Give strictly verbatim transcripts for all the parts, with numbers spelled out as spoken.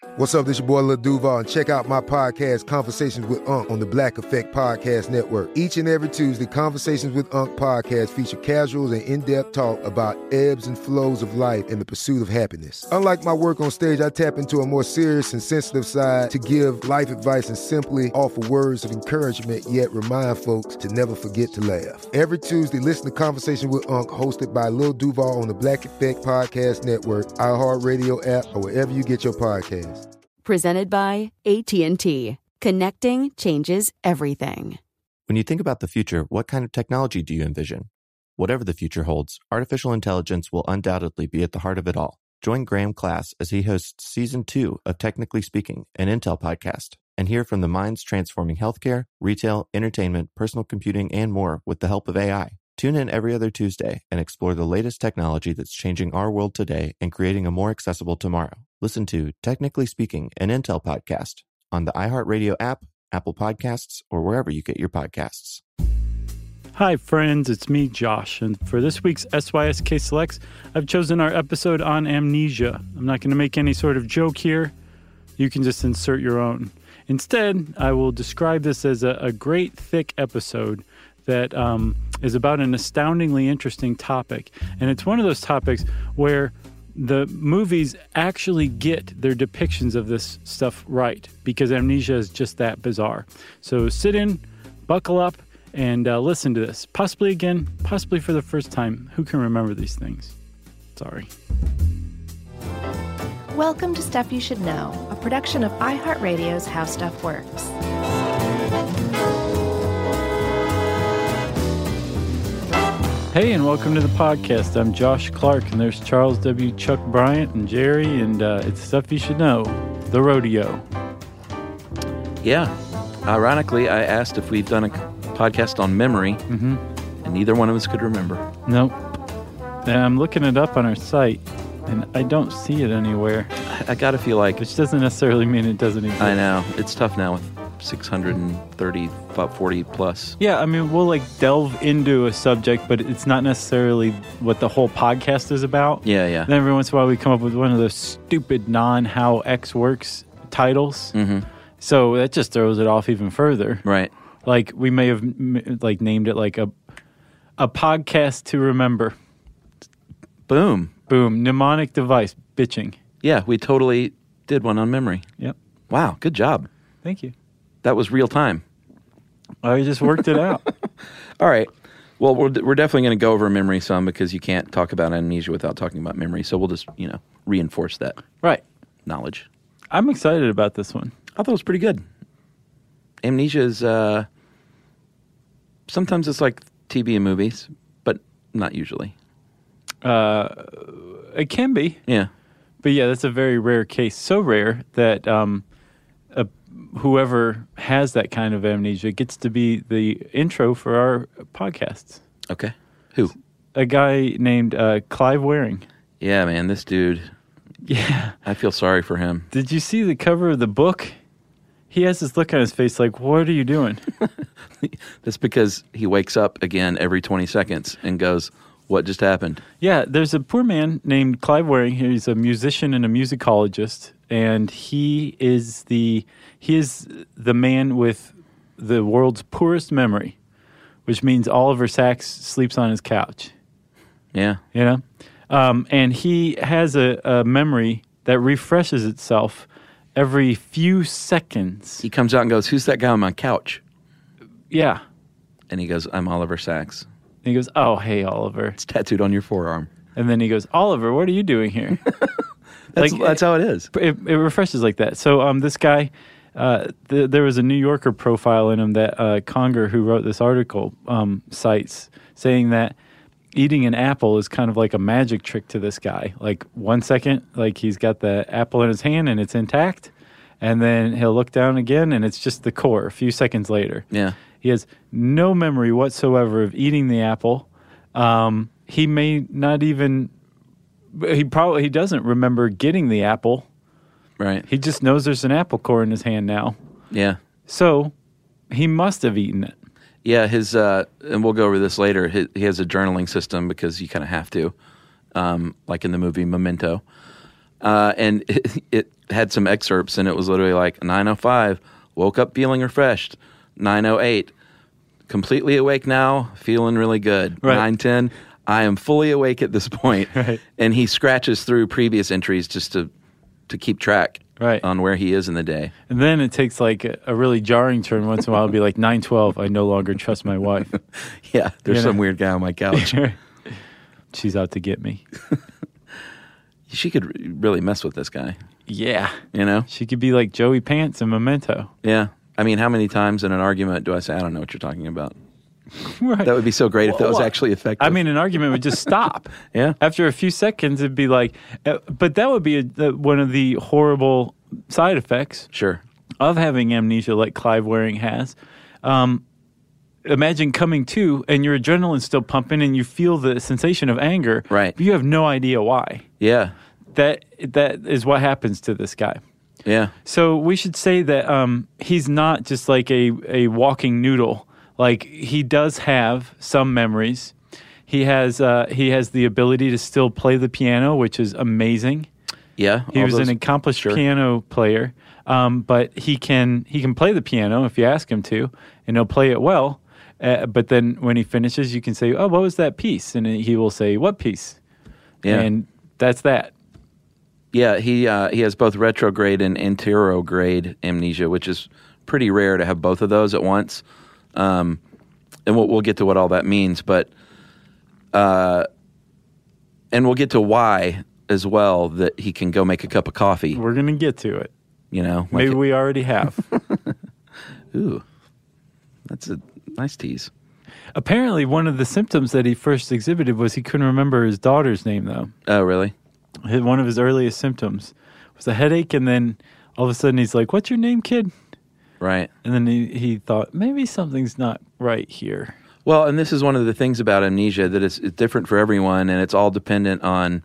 What's up, this your boy Lil Duval, and check out my podcast, Conversations with Unc, on the Black Effect Podcast Network. Each and every Tuesday, Conversations with Unc podcast feature casuals and in-depth talk about ebbs and flows of life and the pursuit of happiness. Unlike my work on stage, I tap into a more serious and sensitive side to give life advice and simply offer words of encouragement, yet remind folks to never forget to laugh. Every Tuesday, listen to Conversations with Unc, hosted by Lil Duval on the Black Effect Podcast Network, iHeartRadio app, or wherever you get your podcasts. Presented by A T and T. Connecting changes everything. When you think about the future, what kind of technology do you envision? Whatever the future holds, artificial intelligence will undoubtedly be at the heart of it all. Join Graham Class as he hosts Season two of Technically Speaking, an Intel podcast, and hear from the minds transforming healthcare, retail, entertainment, personal computing, and more with the help of A I. Tune in every other Tuesday and explore the latest technology that's changing our world today and creating a more accessible tomorrow. Listen to Technically Speaking, an Intel podcast on the iHeartRadio app, Apple Podcasts, or wherever you get your podcasts. Hi, friends. It's me, Josh. And for this week's S Y S K Selects, I've chosen our episode on amnesia. I'm not going to make any sort of joke here. You can just insert your own. Instead, I will describe this as a, a great, thick episode that um, is about an astoundingly interesting topic. And it's one of those topics where the movies actually get their depictions of this stuff right, because amnesia is just that bizarre. So sit in, buckle up, and uh, listen to this. Possibly again, possibly for the first time. Who can remember these things? Sorry. Welcome to Stuff You Should Know, a production of iHeartRadio's How Stuff Works. Hey, and welcome to the podcast. I'm Josh Clark, and there's Charles W. Chuck Bryant and Jerry, and uh, it's Stuff You Should Know, the rodeo. Yeah. Ironically, I asked if we've done a podcast on memory, mm-hmm. and neither one of us could remember. Nope. And I'm looking it up on our site, and I don't see it anywhere. I, I gotta feel like... Which doesn't necessarily mean it doesn't exist. I know. It's tough now with six hundred thirty, about forty plus. Yeah, I mean, we'll like delve into a subject, but it's not necessarily what the whole podcast is about. Yeah, yeah. Then every once in a while we come up with one of those stupid non-how X works titles. Mm-hmm. So that just throws it off even further. Right. Like we may have like named it like a a podcast to remember. Boom. Boom. Mnemonic device. Bitching. Yeah, we totally did one on memory. Yep. Wow, good job. Thank you. That was real time. I just worked it out. All right. Well, we're, we're definitely going to go over memory some because you can't talk about amnesia without talking about memory. So we'll just, you know, reinforce that right knowledge. I'm excited about this one. I thought it was pretty good. Amnesia is, uh, sometimes it's like T V in movies, but not usually. Uh, it can be. Yeah. But yeah, that's a very rare case. So rare that um, a, whoever has that kind of amnesia gets to be the intro for our podcasts. Okay. Who? A guy named uh, Clive Wearing. Yeah, man, this dude. Yeah. I feel sorry for him. Did you see the cover of the book? He has this look on his face like, what are you doing? That's because he wakes up again every twenty seconds and goes, what just happened? Yeah, there's a poor man named Clive Wearing. He's a musician and a musicologist, and he is the he is the man with the world's poorest memory, which means Oliver Sacks sleeps on his couch. Yeah. You know? Um, and he has a, a memory that refreshes itself every few seconds. He comes out and goes, who's that guy on my couch? Yeah. And he goes, I'm Oliver Sacks. And he goes, oh, hey, Oliver. It's tattooed on your forearm. And then he goes, Oliver, what are you doing here? that's, like, that's how it is. It, it refreshes like that. So um, this guy, uh, th- there was a New Yorker profile in him that uh, Conger, who wrote this article, um, cites, saying that eating an apple is kind of like a magic trick to this guy. Like one second, like he's got the apple in his hand and it's intact. And then he'll look down again and it's just the core a few seconds later. Yeah. He has no memory whatsoever of eating the apple. Um, he may not even, he probably, he doesn't remember getting the apple. Right. He just knows there's an apple core in his hand now. Yeah. So he must have eaten it. Yeah, his, uh, and we'll go over this later, his, he has a journaling system because you kind of have to, um, like in the movie Memento. Uh, and it, it had some excerpts, and it was literally like nine oh five, woke up feeling refreshed. nine oh eight, completely awake now, feeling really good. Right. nine ten, I am fully awake at this point. Right. And he scratches through previous entries just to to keep track Right. on where he is in the day. And then it takes like a, a really jarring turn once in a while. It'll be like nine twelve, I no longer trust my wife. Yeah, there's You know? some weird guy on my couch. She's out to get me. She could really mess with this guy, Yeah. you know? She could be like Joey Pants in Memento. Yeah. I mean, how many times in an argument do I say, I don't know what you're talking about? Right. That would be so great if that was Well, actually effective. I mean, an argument would just stop. Yeah. After a few seconds, it'd be like, uh, but that would be a, the, one of the horrible side effects Sure. of having amnesia like Clive Waring has. Um, imagine coming to and your adrenaline's still pumping and you feel the sensation of anger. Right. But you have no idea why. Yeah. That That is what happens to this guy. Yeah. So we should say that um, he's not just like a, a walking noodle. Like, he does have some memories. He has uh, he has the ability to still play the piano, which is amazing. Yeah. He all was those- an accomplished sure. piano player, um, but he can he can play the piano if you ask him to, and he'll play it well. Uh, but then when he finishes, you can say, "Oh, what was that piece?" And he will say, "What piece?" Yeah. And that's that. Yeah, he uh, he has both retrograde and anterograde amnesia, which is pretty rare to have both of those at once. Um, and we'll, we'll get to what all that means, but uh, and we'll get to why as well that he can go make a cup of coffee. We're gonna get to it. You know, like Maybe it- we already have. Ooh, that's a nice tease. Apparently, one of the symptoms that he first exhibited was he couldn't remember his daughter's name, though. Oh, really? His- One of his earliest symptoms was a headache, and then all of a sudden he's like, "What's your name, kid?" Right. And then he, he thought, maybe something's not right here. Well, and this is one of the things about amnesia, that it's, it's different for everyone, and it's all dependent on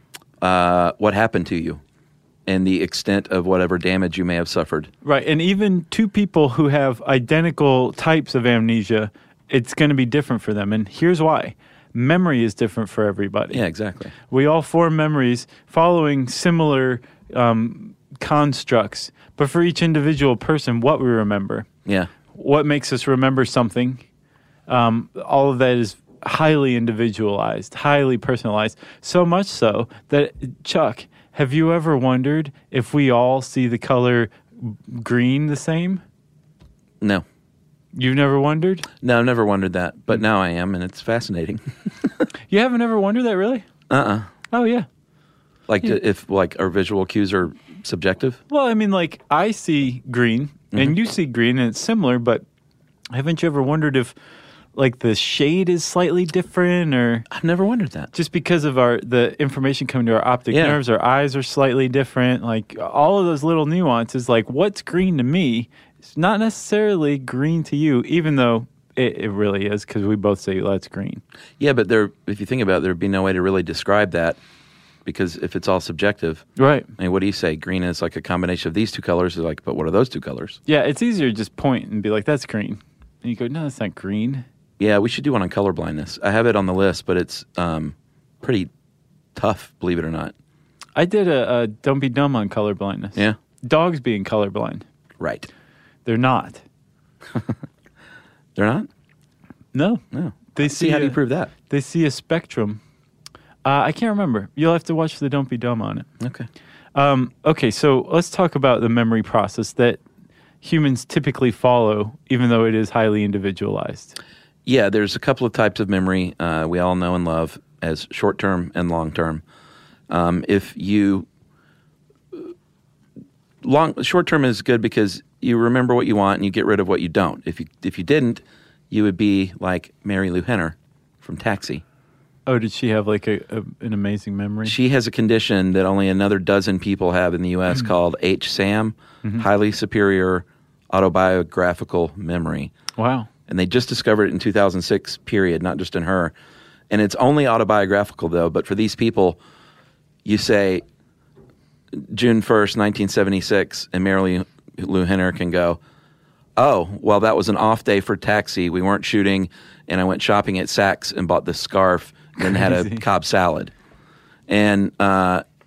uh, what happened to you and the extent of whatever damage you may have suffered. Right, and even two people who have identical types of amnesia, it's going to be different for them. And here's why. Memory is different for everybody. Yeah, exactly. We all form memories following similar um, constructs, but for each individual person, what we remember, Yeah. what makes us remember something, um, all of that is highly individualized, highly personalized, so much so that, Chuck, have you ever wondered if we all see the color green the same? No. You've never wondered? No, I've never wondered that, but now I am, and it's fascinating. You haven't ever wondered that, really? Uh-uh. Oh, yeah. Like, if, like, our visual cues are subjective? Well, I mean, like, I see green, and you see green, and it's similar, but haven't you ever wondered if, like, the shade is slightly different, or I've never wondered that. just because of our the information coming to our optic Yeah. nerves, our eyes are slightly different, like, all of those little nuances, like, what's green to me is not necessarily green to you, even though it, it really is, because we both say, well, that's green. Yeah, but there, if you think about it, there'd be no way to really describe that, because if it's all subjective, Right. I mean, what do you say? Green is like a combination of these two colors. Is like, but what are those two colors? Yeah, it's easier to just point and be like, that's green. And you go, no, that's not green. Yeah, we should do one on color blindness. I have it on the list, but it's um, pretty tough, believe it or not. I did a, a Don't Be Dumb on color blindness. Yeah. Dogs being colorblind. Right. They're not. They're not? No. No. They See, see how do a- you prove that? They see a spectrum. Uh, I can't remember. You'll have to watch the Don't Be Dumb on it. Okay. Um, okay, so let's talk about the memory process that humans typically follow, even though it is highly individualized. Yeah, there's a couple of types of memory uh, we all know and love as short-term and long-term. Um, if you long short-term is good because you remember what you want and you get rid of what you don't. If you if you didn't, you would be like Mary Lou Henner from Taxi. Oh, did she have like a, a an amazing memory? She has a condition that only another dozen people have in the U S called H SAM, Highly Superior Autobiographical Memory. Wow. And they just discovered it in two thousand six, period, not just in her. And it's only autobiographical, though. But for these people, you say June first, nineteen seventy-six, and Mary Lou Henner can go, oh, well, that was an off day for Taxi. We weren't shooting, and I went shopping at Saks and bought this scarf and had a Crazy. Cobb salad. And uh,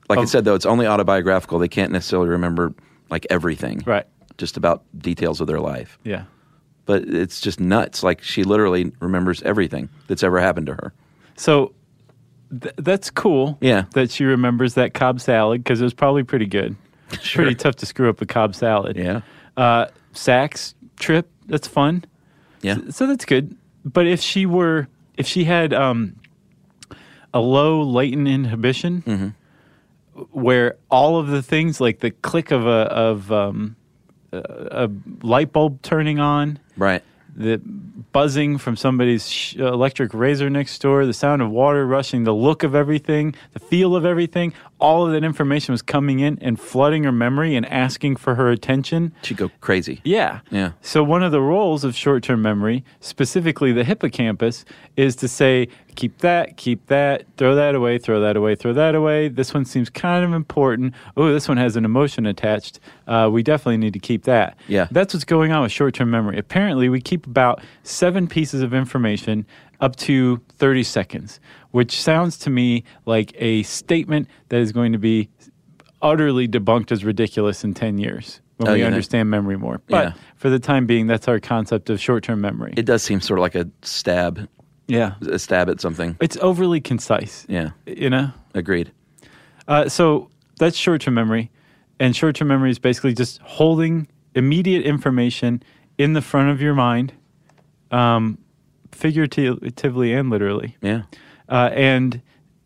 Like Oh. I said, though, it's only autobiographical. They can't necessarily remember like everything, Right. just about details of their life. Yeah. But it's just nuts. Like she literally remembers everything that's ever happened to her. So th- that's cool. Yeah. That she remembers that Cobb salad because it was probably pretty good. Sure. Pretty tough to screw up a Cobb salad. Yeah. Uh, Saks trip. That's fun. Yeah. So, so that's good. But if she were, if she had um, a low latent inhibition, Mm-hmm. where all of the things like the click of a of um, a, a light bulb turning on, Right. the buzzing from somebody's sh- electric razor next door, the sound of water rushing, the look of everything, the feel of everything, all of that information was coming in and flooding her memory and asking for her attention. She'd go crazy. Yeah. Yeah. So one of the roles of short-term memory, specifically the hippocampus, is to say, keep that, keep that, throw that away, throw that away, throw that away. This one seems kind of important. Oh, this one has an emotion attached. Uh, we definitely need to keep that. Yeah. That's what's going on with short-term memory. Apparently, we keep about seven pieces of information up to thirty seconds, which sounds to me like a statement that is going to be utterly debunked as ridiculous in ten years when Oh, we yeah. understand memory more. But Yeah. for the time being, that's our concept of short-term memory. It does seem sort of like a stab, yeah. a stab at something. It's overly concise, Yeah. you know? Agreed. Uh, so that's short-term memory. And short-term memory is basically just holding immediate information in the front of your mind, um, figuratively and literally. Yeah. Uh, and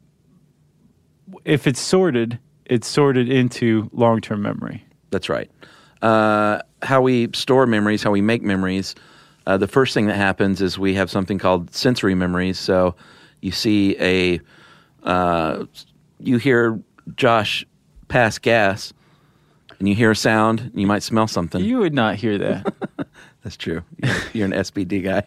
if it's sorted, it's sorted into long-term memory. That's right. Uh, how we store memories, how we make memories, uh, the first thing that happens is we have something called sensory memories. So you see a, uh, you hear Josh pass gas, and you hear a sound, and you might smell something. You would not hear that. That's true. You're, you're an S P D guy.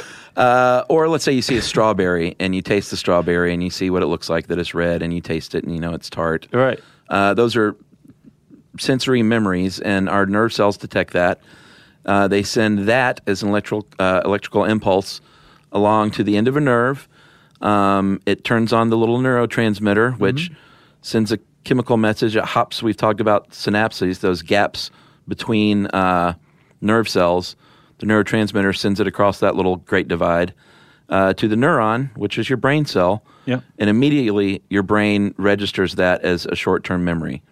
Uh, or let's say you see a strawberry, and you taste the strawberry, and you see what it looks like, that it's red, and you taste it, and you know it's tart. Right. Uh, those are sensory memories, and our nerve cells detect that. Uh, they send that as an electrical uh, electrical impulse along to the end of a nerve. Um, it turns on the little neurotransmitter, which mm-hmm. sends a chemical message. It hops. We've talked about synapses, those gaps between uh, nerve cells. The neurotransmitter sends it across that little great divide uh, to the neuron, which is your brain cell. Yep. And immediately your brain registers that as a short-term memory.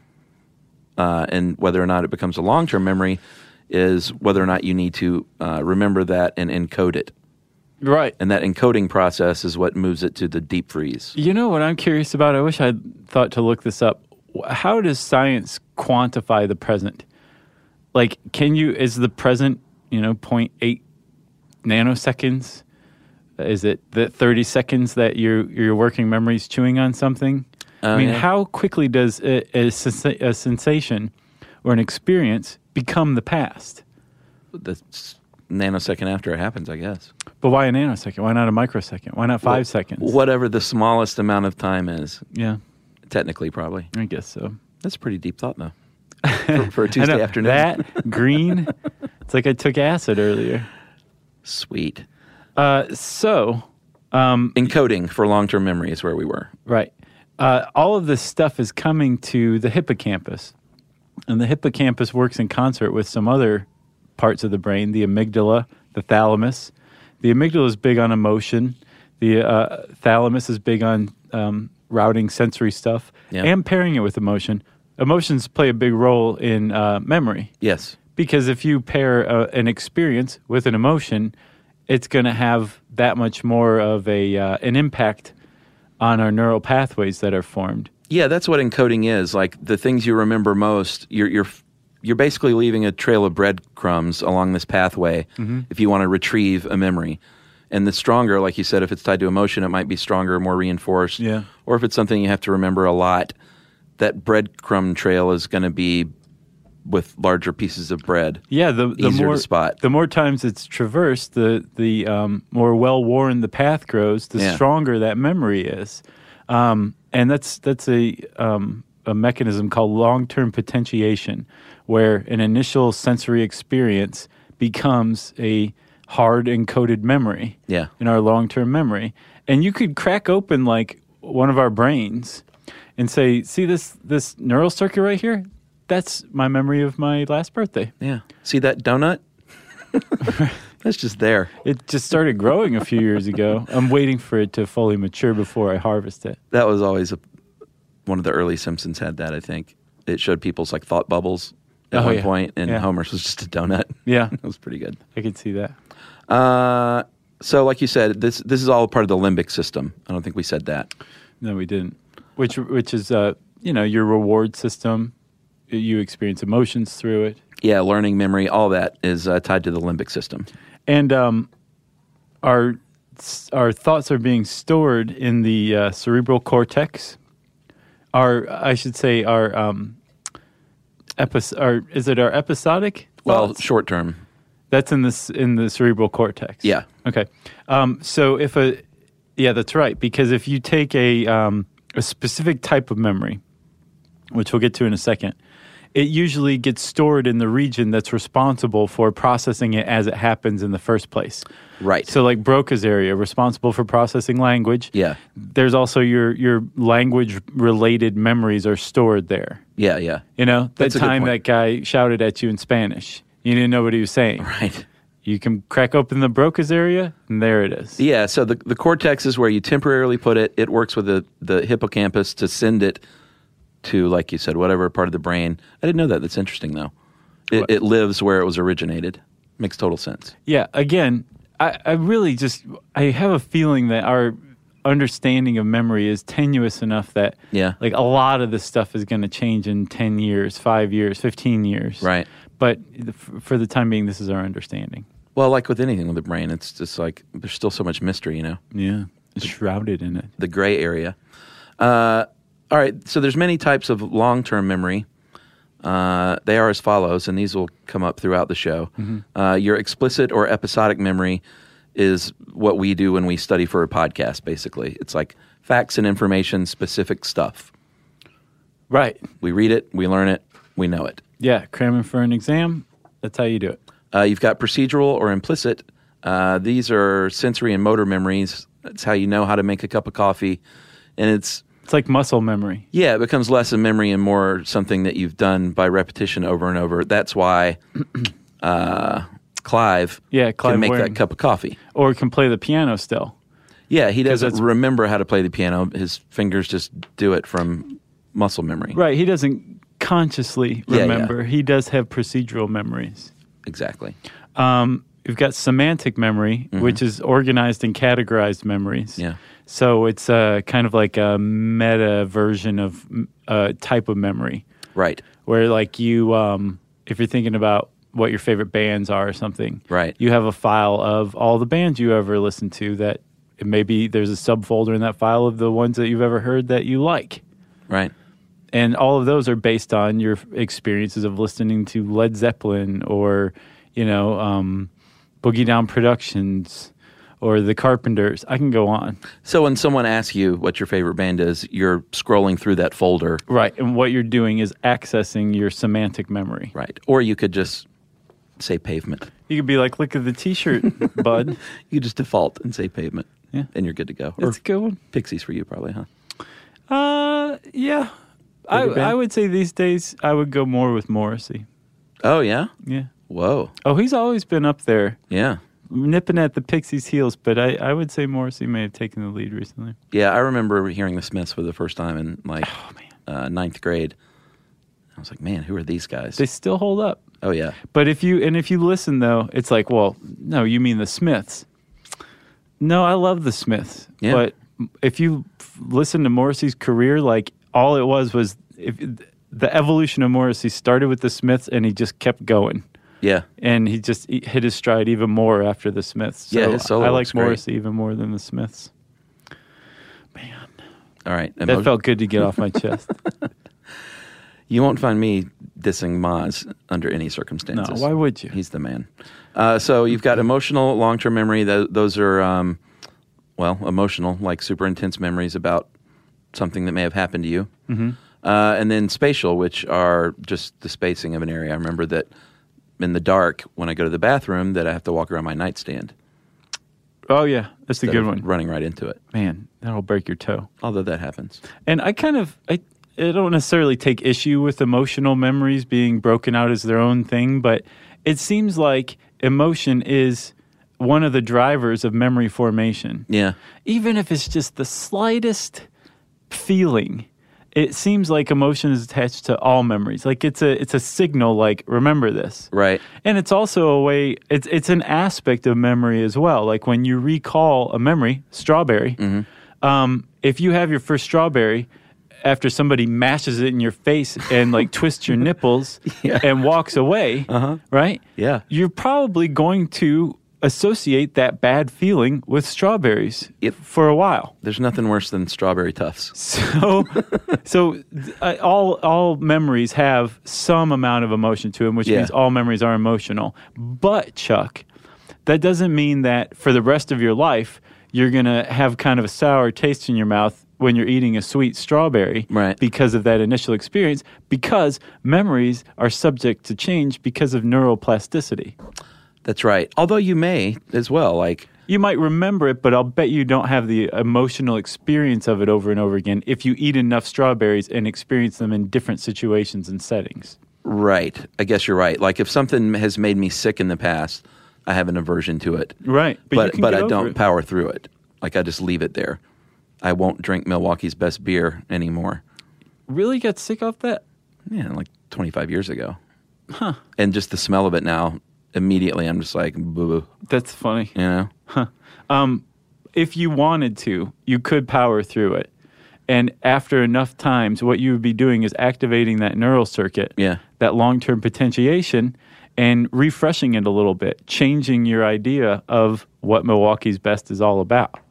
Uh, and whether or not it becomes a long-term memory is whether or not you need to uh, remember that and encode it. Right. And that encoding process is what moves it to the deep freeze. You know what I'm curious about? I wish I'd thought to look this up. How does science quantify the present? Like, can you, is the present, you know, zero point eight nanoseconds? Is it the thirty seconds that your your working memory is chewing on something? Oh, I mean, yeah. how quickly does a, a, sensa- a sensation or an experience become the past? The s- nanosecond after it happens, I guess. But why a nanosecond? Why not a microsecond? Why not five Well, seconds? Whatever the smallest amount of time is. Yeah, Technically, probably. I guess so. That's a pretty deep thought, though. For, for a I Tuesday know, afternoon. That, green, it's like I took acid earlier. Sweet. Uh, so, um, Encoding for long-term memory is where we were. right. Uh, all of this stuff is coming to the hippocampus. And the hippocampus works in concert with some other parts of the brain, the amygdala, the thalamus. The amygdala is big on emotion. The uh, thalamus is big on um, routing sensory stuff Yeah. and pairing it with emotion. Emotions play a big role in uh, memory. Yes. Because if you pair uh, an experience with an emotion, it's going to have that much more of a uh, an impact on our neural pathways that are formed. Yeah, that's what encoding is. Like the things you remember most, you're you're you're basically leaving a trail of breadcrumbs along this pathway Mm-hmm. if you want to retrieve a memory. And the stronger, like you said, if it's tied to emotion, it might be stronger, more reinforced. Yeah. Or if it's something you have to remember a lot, that breadcrumb trail is going to be with larger pieces of bread. Yeah, the, the Easier more to spot. the more times it's traversed, the the um, more well worn the path grows, the Yeah. stronger that memory is, um, and that's that's a um, a mechanism called long term potentiation, where an initial sensory experience becomes a hard encoded memory. Yeah. in our long term memory, and you could crack open like one of our brains and say, see this this neural circuit right here? That's my memory of my last birthday. Yeah. See that donut? That's just there. It just started growing a few years ago. I'm waiting for it to fully mature before I harvest it. That was always a, one of the early Simpsons had that, I think. It showed people's like thought bubbles at Oh, one yeah. point, and Yeah. Homer's was just a donut. Yeah. It was pretty good. I could see that. Uh, so like you said, this this is all part of the limbic system. I don't think we said that. No, we didn't. Which which is uh, you know, your reward system. You experience emotions through it. Yeah, learning, memory, all that is uh, tied to the limbic system. And um, our our thoughts are being stored in the uh, cerebral cortex. Our, I should say, our um, epis- our is it our episodic Well, thoughts? short term. That's in this in the cerebral cortex. Yeah. Okay. Um, so if a yeah, that's right. Because if you take a um, a specific type of memory, which we'll get to in a second, it usually gets stored in the region that's responsible for processing it as it happens in the first place. Right. So like Broca's area, responsible for processing language. Yeah. There's also your your language-related memories are stored there. Yeah, yeah. You know, that That's a good time point. that guy shouted at you in Spanish. You didn't know what he was saying. Right. You can crack open the Broca's area, and there it is. Yeah, so the the cortex is where you temporarily put it. It works with the, the hippocampus to send it to, like you said, whatever part of the brain. I didn't know that. That's interesting, though. It, What? it lives where it was originated. Makes total sense. Yeah, again, I, I really just, I have a feeling that our understanding of memory is tenuous enough that Yeah. like a lot of this stuff is going to change in ten years, five years, fifteen years. Right. But the- f- for the time being, this is our understanding. Well, like with anything with the brain, it's just like there's still so much mystery, you know, Yeah. It's shrouded in it. the gray area. Uh, all right, so there's many types of long-term memory. Uh, they are as follows, and these will come up throughout the show. Uh, your explicit or episodic memory is what we do when we study for a podcast, basically. It's like facts and information, specific stuff. Right. We read it, we learn it, we know it. Yeah. Cramming for an exam. That's how you do it. Uh, you've got procedural or implicit. Uh, these are sensory and motor memories. That's how you know how to make a cup of coffee. And it's, It's like muscle memory. yeah, it becomes less a memory and more something that you've done by repetition over and over. That's why uh, Clive, Yeah, Clive can make Waring. that cup of coffee. Or can play the piano still. Yeah, he doesn't that's- remember how to play the piano. His fingers just do it from muscle memory. Right. He doesn't consciously Yeah, yeah. remember. He does have procedural memories. Exactly. Um, we've got semantic memory, which is organized and categorized memories. Yeah. So it's uh, kind of like a meta version of a type of memory Right. where like you, um, if you're thinking about what your favorite bands are or something, Right. you have a file of all the bands you ever listened to that maybe there's a subfolder in that file of the ones that you've ever heard that you like. Right. And all of those are based on your experiences of listening to Led Zeppelin or, you know, um, Boogie Down Productions or The Carpenters. I can go on. So when someone asks you what your favorite band is, you're scrolling through that folder. Right. And what you're doing is accessing your semantic memory. Right. Or you could just say Pavement. You could be like, look at the T-shirt, bud. You could just default and say Pavement. Yeah. And you're good to go. Or It's a good one. Pixies for you probably, huh? Uh, yeah. I, Favorite band? I would say these days I would go more with Morrissey. Oh, yeah? Yeah. Whoa. Oh, he's always been up there, Yeah. nipping at the Pixies' heels, but I, I would say Morrissey may have taken the lead recently. Yeah, I remember hearing the Smiths for the first time in like Oh, man. uh, ninth grade. I was like, man, who are these guys? They still hold up. oh, yeah. But if you and if you listen though, it's like, well, no, you mean the Smiths. No, I love the Smiths. Yeah. But if you f- listen to Morrissey's career, like all it was was if the evolution of Morrissey started with the Smiths and he just kept going. Yeah. And he just e- hit his stride even more after the Smiths. So Yeah, his solo I looks like great. Morrissey even more than the Smiths. Man, All right. that Emo- felt good to get off my chest. You won't find me dissing Maz under any No, circumstances. why would you? He's the man. Uh, so you've got emotional, long-term memory. Th- those are, um, well, emotional, like super intense memories about something that may have happened to you. Mm-hmm. Uh, and then spatial, which are just the spacing of an area. I remember that in the dark, when I go to the bathroom, that I have to walk around my nightstand. Oh yeah, that's a instead good of one. Running right into it. Man, that'll break your toe. Although that happens. And I kind of, I, I don't necessarily take issue with emotional memories being broken out as their own thing, but it seems like emotion is one of the drivers of memory formation. Yeah. Even if it's just the slightest feeling, it seems like emotion is attached to all memories. Like it's a it's a signal like, remember this. Right. And it's also a way, it's it's an aspect of memory as well. Like when you recall a memory, strawberry, mm-hmm. um, if you have your first strawberry after somebody mashes it in your face and like twists your nipples yeah. and walks away, uh-huh. right? Yeah. You're probably going to associate that bad feeling with strawberries yep. for a while. There's nothing worse than strawberry toughs. So, so uh, all all memories have some amount of emotion to them, which yeah. means all memories are emotional. But Chuck, that doesn't mean that for the rest of your life you're gonna have kind of a sour taste in your mouth when you're eating a sweet strawberry, right. because of that initial experience. Because memories are subject to change because of neuroplasticity. That's right. Although you may as well, like... You might remember it, but I'll bet you don't have the emotional experience of it over and over again if you eat enough strawberries and experience them in different situations and settings. Right. I guess you're right. Like if something has made me sick in the past, I have an aversion to it. Right. But But, but, but I don't it. power through it. Like I just leave it there. I won't drink Milwaukee's best beer anymore. Really got sick off that? Yeah, like twenty-five years ago. Huh. And just the smell of it now... Immediately, I'm just like, boo. That's funny. You know? Huh. Um, if you wanted to, you could power through it. And after enough times, what you would be doing is activating that neural circuit, yeah. that long-term potentiation, and refreshing it a little bit, changing your idea of what Milwaukee's Best is all about.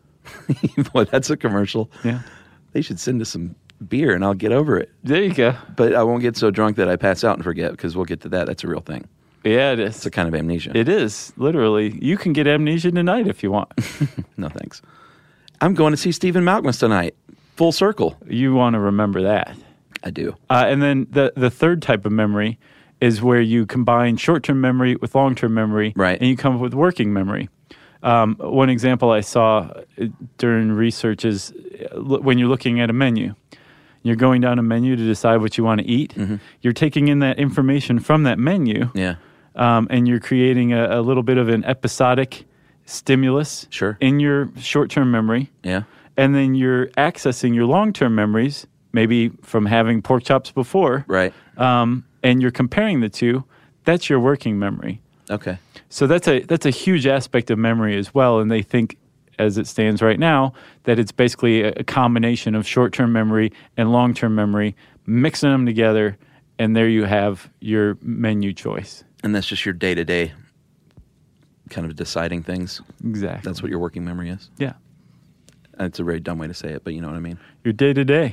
Boy, that's a commercial. Yeah. They should send us some beer, and I'll get over it. There you go. But I won't get so drunk that I pass out and forget, because we'll get to that. That's a real thing. Yeah, it is. It's a kind of amnesia. It is, literally. You can get amnesia tonight if you want. No, thanks. I'm going to see Stephen Malkmus tonight. Full circle. You want to remember that. I do. Uh, and then the, the third type of memory is where you combine short-term memory with long-term memory. Right. And you come up with working memory. Um, one example I saw during research is when you're looking at a menu. You're going down a menu to decide what you want to eat. Mm-hmm. You're taking in that information from that menu. Yeah. Um, and you're creating a, a little bit of an episodic stimulus sure. in your short-term memory. Yeah. And then you're accessing your long-term memories, maybe from having pork chops before. Right. Um, and you're comparing the two. That's your working memory. Okay. So that's a that's a huge aspect of memory as well. And they think, as it stands right now, that it's basically a, a combination of short-term memory and long-term memory, mixing them together, and there you have your menu choice. And that's just your day-to-day kind of deciding things. Exactly. That's what your working memory is. Yeah. It's a very dumb way to say it, but you know what I mean. Your day-to-day.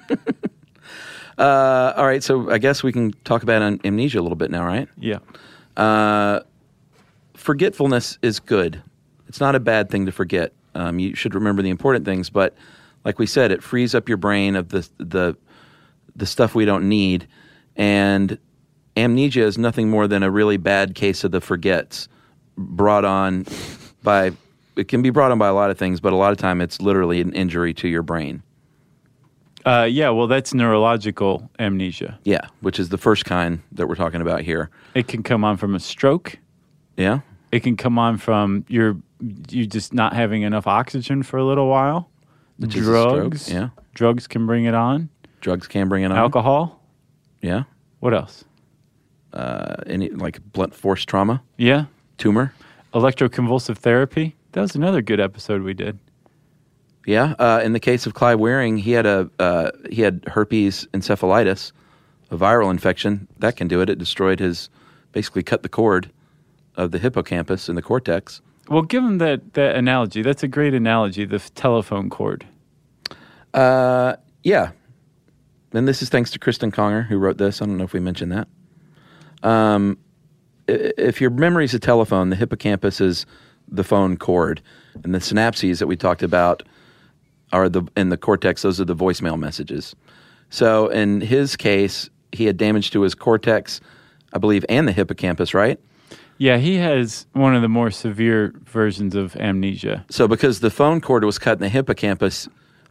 uh, all right, so I guess we can talk about am- amnesia a little bit now, right? Yeah. Uh, forgetfulness is good. It's not a bad thing to forget. Um, you should remember the important things, but like we said, it frees up your brain of the the the stuff we don't need, and amnesia is nothing more than a really bad case of the forgets brought on by, it can be brought on by a lot of things, but a lot of time it's literally an injury to your brain. Uh, yeah, well, that's neurological amnesia. Yeah, which is the first kind that we're talking about here. It can come on from a stroke. Yeah? It can come on from your you just not having enough oxygen for a little while. Which is a Drugs. stroke, yeah. Drugs can bring it on. Drugs can bring it on. Alcohol. Yeah. What else? Uh, any like blunt force trauma, Yeah. tumor. Electroconvulsive therapy. That was another good episode we did. Yeah. Uh, in the case of Clive Wearing, he had a uh, he had herpes encephalitis, a viral infection that can do it. It destroyed his, basically cut the cord of the hippocampus and the cortex. Well, given that, that analogy, that's a great analogy, the f- telephone cord. Uh, yeah. And this is thanks to Kristen Conger, who wrote this. I don't know if we mentioned that. Um, if your memory is a telephone, the hippocampus is the phone cord, and the synapses that we talked about are the in the cortex. Those are the voicemail messages. So in his case, he had damage to his cortex, I believe, and the hippocampus, right? Yeah, he has one of the more severe versions of amnesia. So because the phone cord was cut in the hippocampus,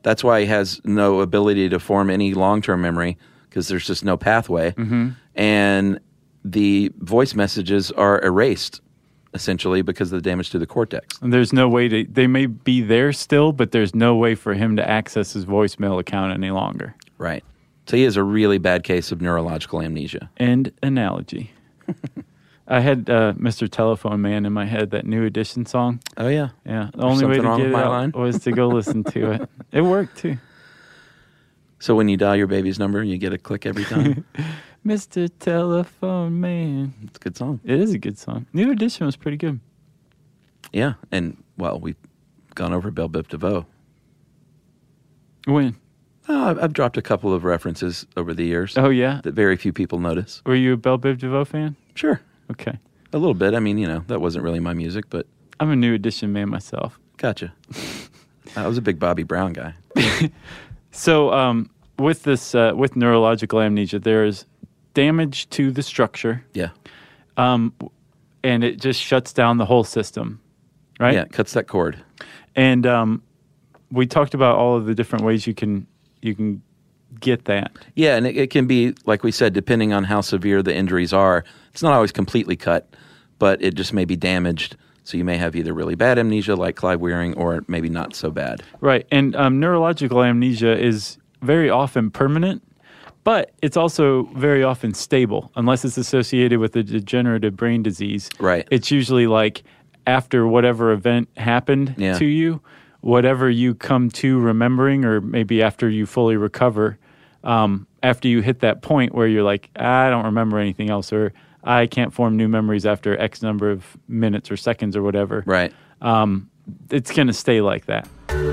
That's why he has no ability to form any long-term memory because there's just no pathway. Mm-hmm. And the voice messages are erased, essentially, because of the damage to the cortex. And there's no way to, they may be there still, but there's no way for him to access his voicemail account any longer. Right. So he has a really bad case of neurological amnesia. End analogy. I had uh, Mister Telephone Man in my head, that New Edition song. Oh, yeah. Yeah. The only way to get it out line? was to go listen to it. It worked, too. So when you dial your baby's number, you get a click every time? Mister Telephone Man. It's a good song. It is a good song. New Edition was pretty good. Yeah. And, well, we've gone over Belle Biv DeVoe. When? Oh, I've, I've dropped a couple of references over the years. Oh, yeah? That very few people notice. Were you a Belle Biv DeVoe fan? Sure. Okay. A little bit. I mean, you know, that wasn't really my music, but... I'm a New Edition man myself. Gotcha. I was a big Bobby Brown guy. So, um, with this, uh, with neurological amnesia, there is damage to the structure. Yeah. Um, and it just shuts down the whole system, right? Yeah, it cuts that cord. And um, we talked about all of the different ways you can you can get that. Yeah, and it, it can be, like we said, depending on how severe the injuries are. It's not always completely cut, but it just may be damaged. So you may have either really bad amnesia like Clive Wearing or maybe not so bad. Right. And um, neurological amnesia is very often permanent, but it's also very often stable unless it's associated with a degenerative brain disease. Right. It's usually like after whatever event happened yeah. to you, whatever you come to remembering, or maybe after you fully recover, um, after you hit that point where you're like, I don't remember anything else, or I can't form new memories after X number of minutes or seconds or whatever. Right. Um, it's going to stay like that.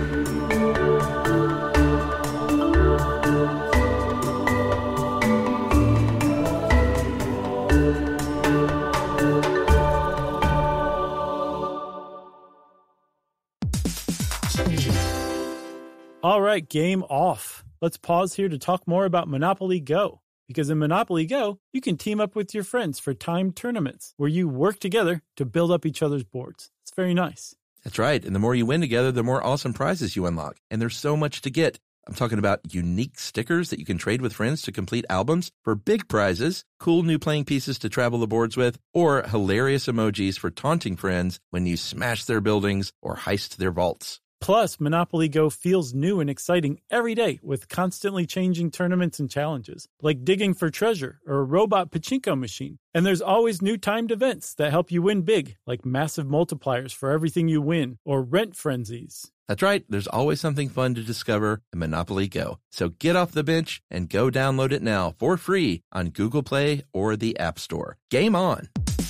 All right, game off. Let's pause here to talk more about Monopoly Go. Because in Monopoly Go, you can team up with your friends for timed tournaments where you work together to build up each other's boards. It's very nice. That's right. And the more you win together, the more awesome prizes you unlock. And there's so much to get. I'm talking about unique stickers that you can trade with friends to complete albums for big prizes, cool new playing pieces to travel the boards with, or hilarious emojis for taunting friends when you smash their buildings or heist their vaults. Plus, Monopoly Go feels new and exciting every day with constantly changing tournaments and challenges, like digging for treasure or a robot pachinko machine. And there's always new timed events that help you win big, like massive multipliers for everything you win or rent frenzies. That's right. There's always something fun to discover in Monopoly Go. So get off the bench and go download it now for free on Google Play or the App Store. Game on!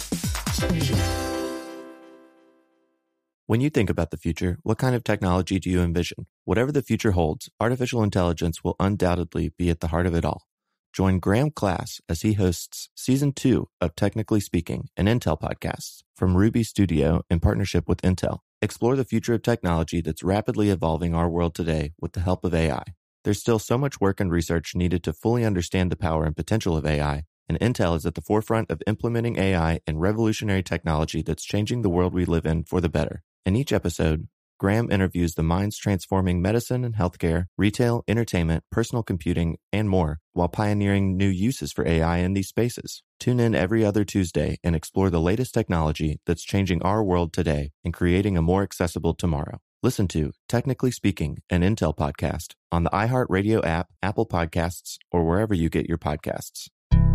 When you think about the future, what kind of technology do you envision? Whatever the future holds, artificial intelligence will undoubtedly be at the heart of it all. Join Graham Class as he hosts Season two of Technically Speaking, an Intel podcast from Ruby Studio in partnership with Intel. Explore the future of technology that's rapidly evolving our world today with the help of A I. There's still so much work and research needed to fully understand the power and potential of A I, and Intel is at the forefront of implementing A I and revolutionary technology that's changing the world we live in for the better. In each episode, Graham interviews the minds transforming medicine and healthcare, retail, entertainment, personal computing, and more, while pioneering new uses for A I in these spaces. Tune in every other Tuesday and explore the latest technology that's changing our world today and creating a more accessible tomorrow. Listen to Technically Speaking, an Intel podcast on the iHeartRadio app, Apple Podcasts, or wherever you get your podcasts.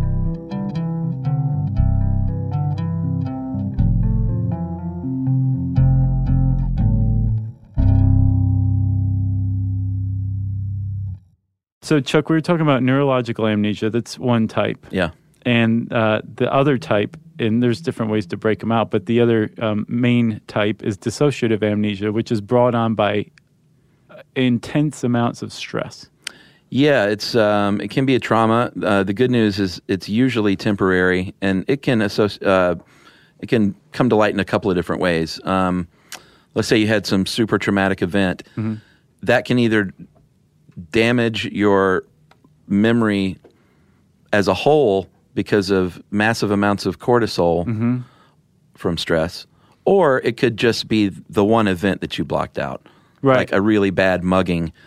So, Chuck, we were talking about neurological amnesia. That's one type. Yeah. And uh, the other type, and there's different ways to break them out, but the other um, main type is dissociative amnesia, which is brought on by intense amounts of stress. Yeah, it's um, it can be a trauma. Uh, the good news is it's usually temporary, and it can associ- uh, it can come to light in a couple of different ways. Um, let's say you had some super traumatic event. Mm-hmm. That can either damage your memory as a whole because of massive amounts of cortisol mm-hmm. from stress, or it could just be the one event that you blocked out, right. like a really bad mugging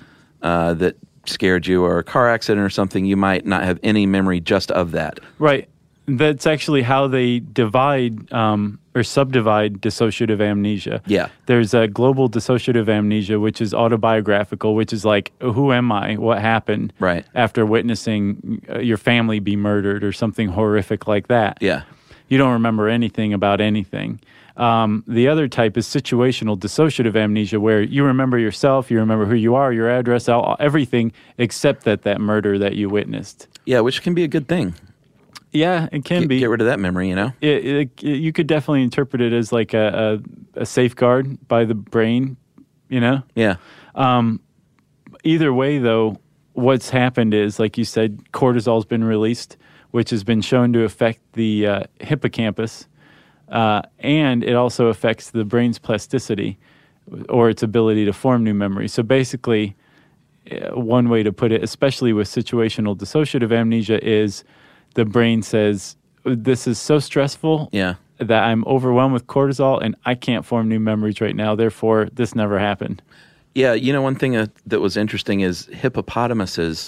uh, that scared you, or a car accident or something, you might not have any memory just of that. Right. That's actually how they divide um, or subdivide dissociative amnesia. Yeah. There's a global dissociative amnesia, which is autobiographical, which is like, who am I? What happened? Right. After witnessing uh, your family be murdered or something horrific like that. Yeah. You don't remember anything about anything. Um, the other type is situational dissociative amnesia, where you remember yourself, you remember who you are, your address, all, everything except that that murder that you witnessed. Yeah, which can be a good thing. Yeah, it can Get, be. get rid of that memory, you know? It, it, it, you could definitely interpret it as like a, a, a safeguard by the brain, you know? Yeah. Um, either way, though, what's happened is, like you said, cortisol's been released, which has been shown to affect the uh, hippocampus, uh, and it also affects the brain's plasticity, or its ability to form new memories. So basically, uh, one way to put it, especially with situational dissociative amnesia, is the brain says, this is so stressful Yeah. that I'm overwhelmed with cortisol and I can't form new memories right now. Therefore, this never happened. Yeah, you know, one thing uh, that was interesting is hippopotamuses.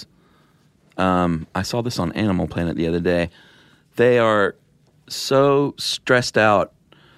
Um, I saw this on Animal Planet the other day. They are so stressed out,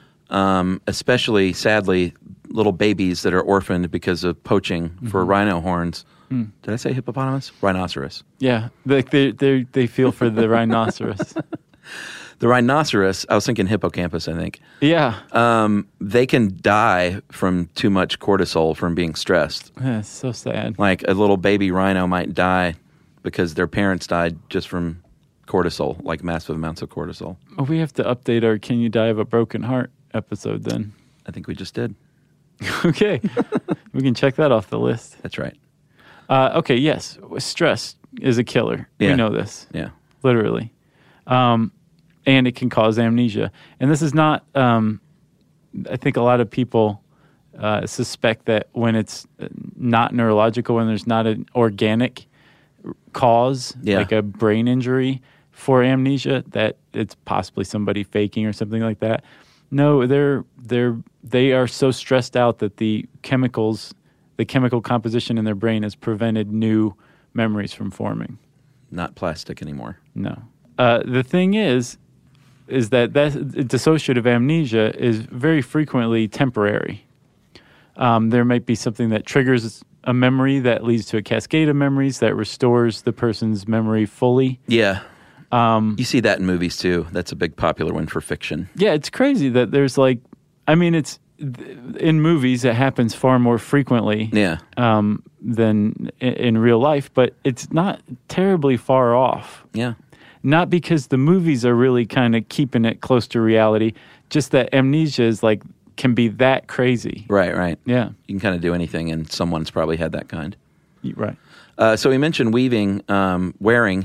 um, especially, sadly, little babies that are orphaned because of poaching mm-hmm. for rhino horns. Mm. Did I say hippopotamus? Rhinoceros. Yeah, they they they, they feel for the rhinoceros. The rhinoceros, I was thinking hippocampus, I think. Yeah. Um, they can die from too much cortisol from being stressed. Yeah, it's so sad. Like a little baby rhino might die because their parents died just from cortisol, like massive amounts of cortisol. Well, we have to update our Can You Die of a Broken Heart episode then. I think we just did. Okay. We can check that off the list. That's right. Uh, okay, yes. Stress is a killer. Yeah. We know this. Yeah. Literally. Um, and it can cause amnesia. And this is not, um, I think a lot of people uh, suspect that when it's not neurological, when there's not an organic cause, yeah. like a brain injury for amnesia, that it's possibly somebody faking or something like that. No, they're they're they are so stressed out that the chemicals, the chemical composition in their brain has prevented new memories from forming. Not plastic anymore. No. Uh, the thing is, is that, that dissociative amnesia is very frequently temporary. Um, there might be something that triggers a memory that leads to a cascade of memories that restores the person's memory fully. Yeah. Um, you see that in movies too. That's a big popular one for fiction. Yeah, it's crazy that there's like, I mean, it's in movies it happens far more frequently yeah. um, than in, in real life, but it's not terribly far off. Yeah. Not because the movies are really kind of keeping it close to reality, just that amnesia is like, can be that crazy. Right, right. Yeah. You can kind of do anything, and someone's probably had that kind. Right. Uh, so we mentioned Weaving, um, Waring.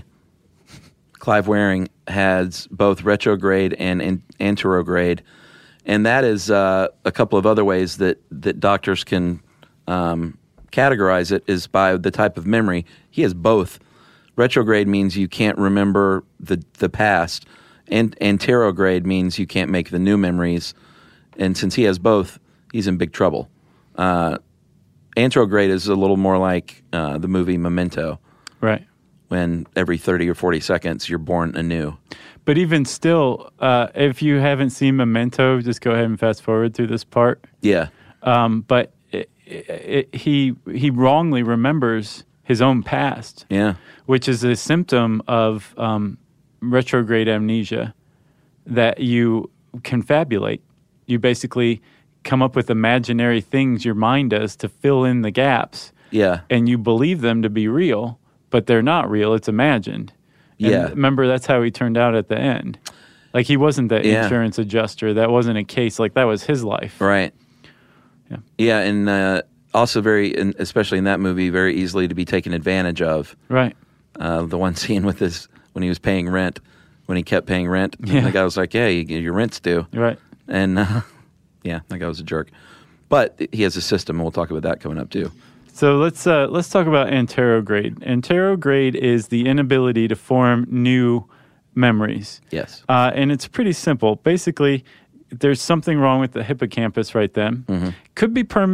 Clive Waring has both retrograde and an- anterograde, and that is uh, a couple of other ways that, that doctors can um, categorize it is by the type of memory. He has both. Retrograde means you can't remember the, the past, and anterograde means you can't make the new memories. And since he has both, he's in big trouble. Uh, anterograde is a little more like uh, the movie Memento. Right. When every thirty or forty seconds you're born anew. But even still, uh, if you haven't seen Memento, just go ahead and fast forward through this part. Yeah. Um, but it, it, it, he he wrongly remembers his own past. Yeah. Which is a symptom of um, retrograde amnesia, that you confabulate. You basically come up with imaginary things your mind does to fill in the gaps. Yeah. And you believe them to be real, but they're not real. It's imagined. And yeah. remember, that's how he turned out at the end. Like, he wasn't the yeah. insurance adjuster. That wasn't a case. Like, that was his life. Right. Yeah. Yeah, and uh, also very, and especially in that movie, very easily to be taken advantage of. Right. Uh, the one scene with his, when he was paying rent, when he kept paying rent, Yeah. the guy was like, yeah, you, your rent's due. Right. And, uh, yeah, that guy was a jerk. But he has a system, and we'll talk about that coming up, too. So let's uh, let's talk about anterograde. Anterograde is the inability to form new memories. Yes. Uh, and it's pretty simple. Basically, there's something wrong with the hippocampus right then. Mm-hmm. Could be permanent.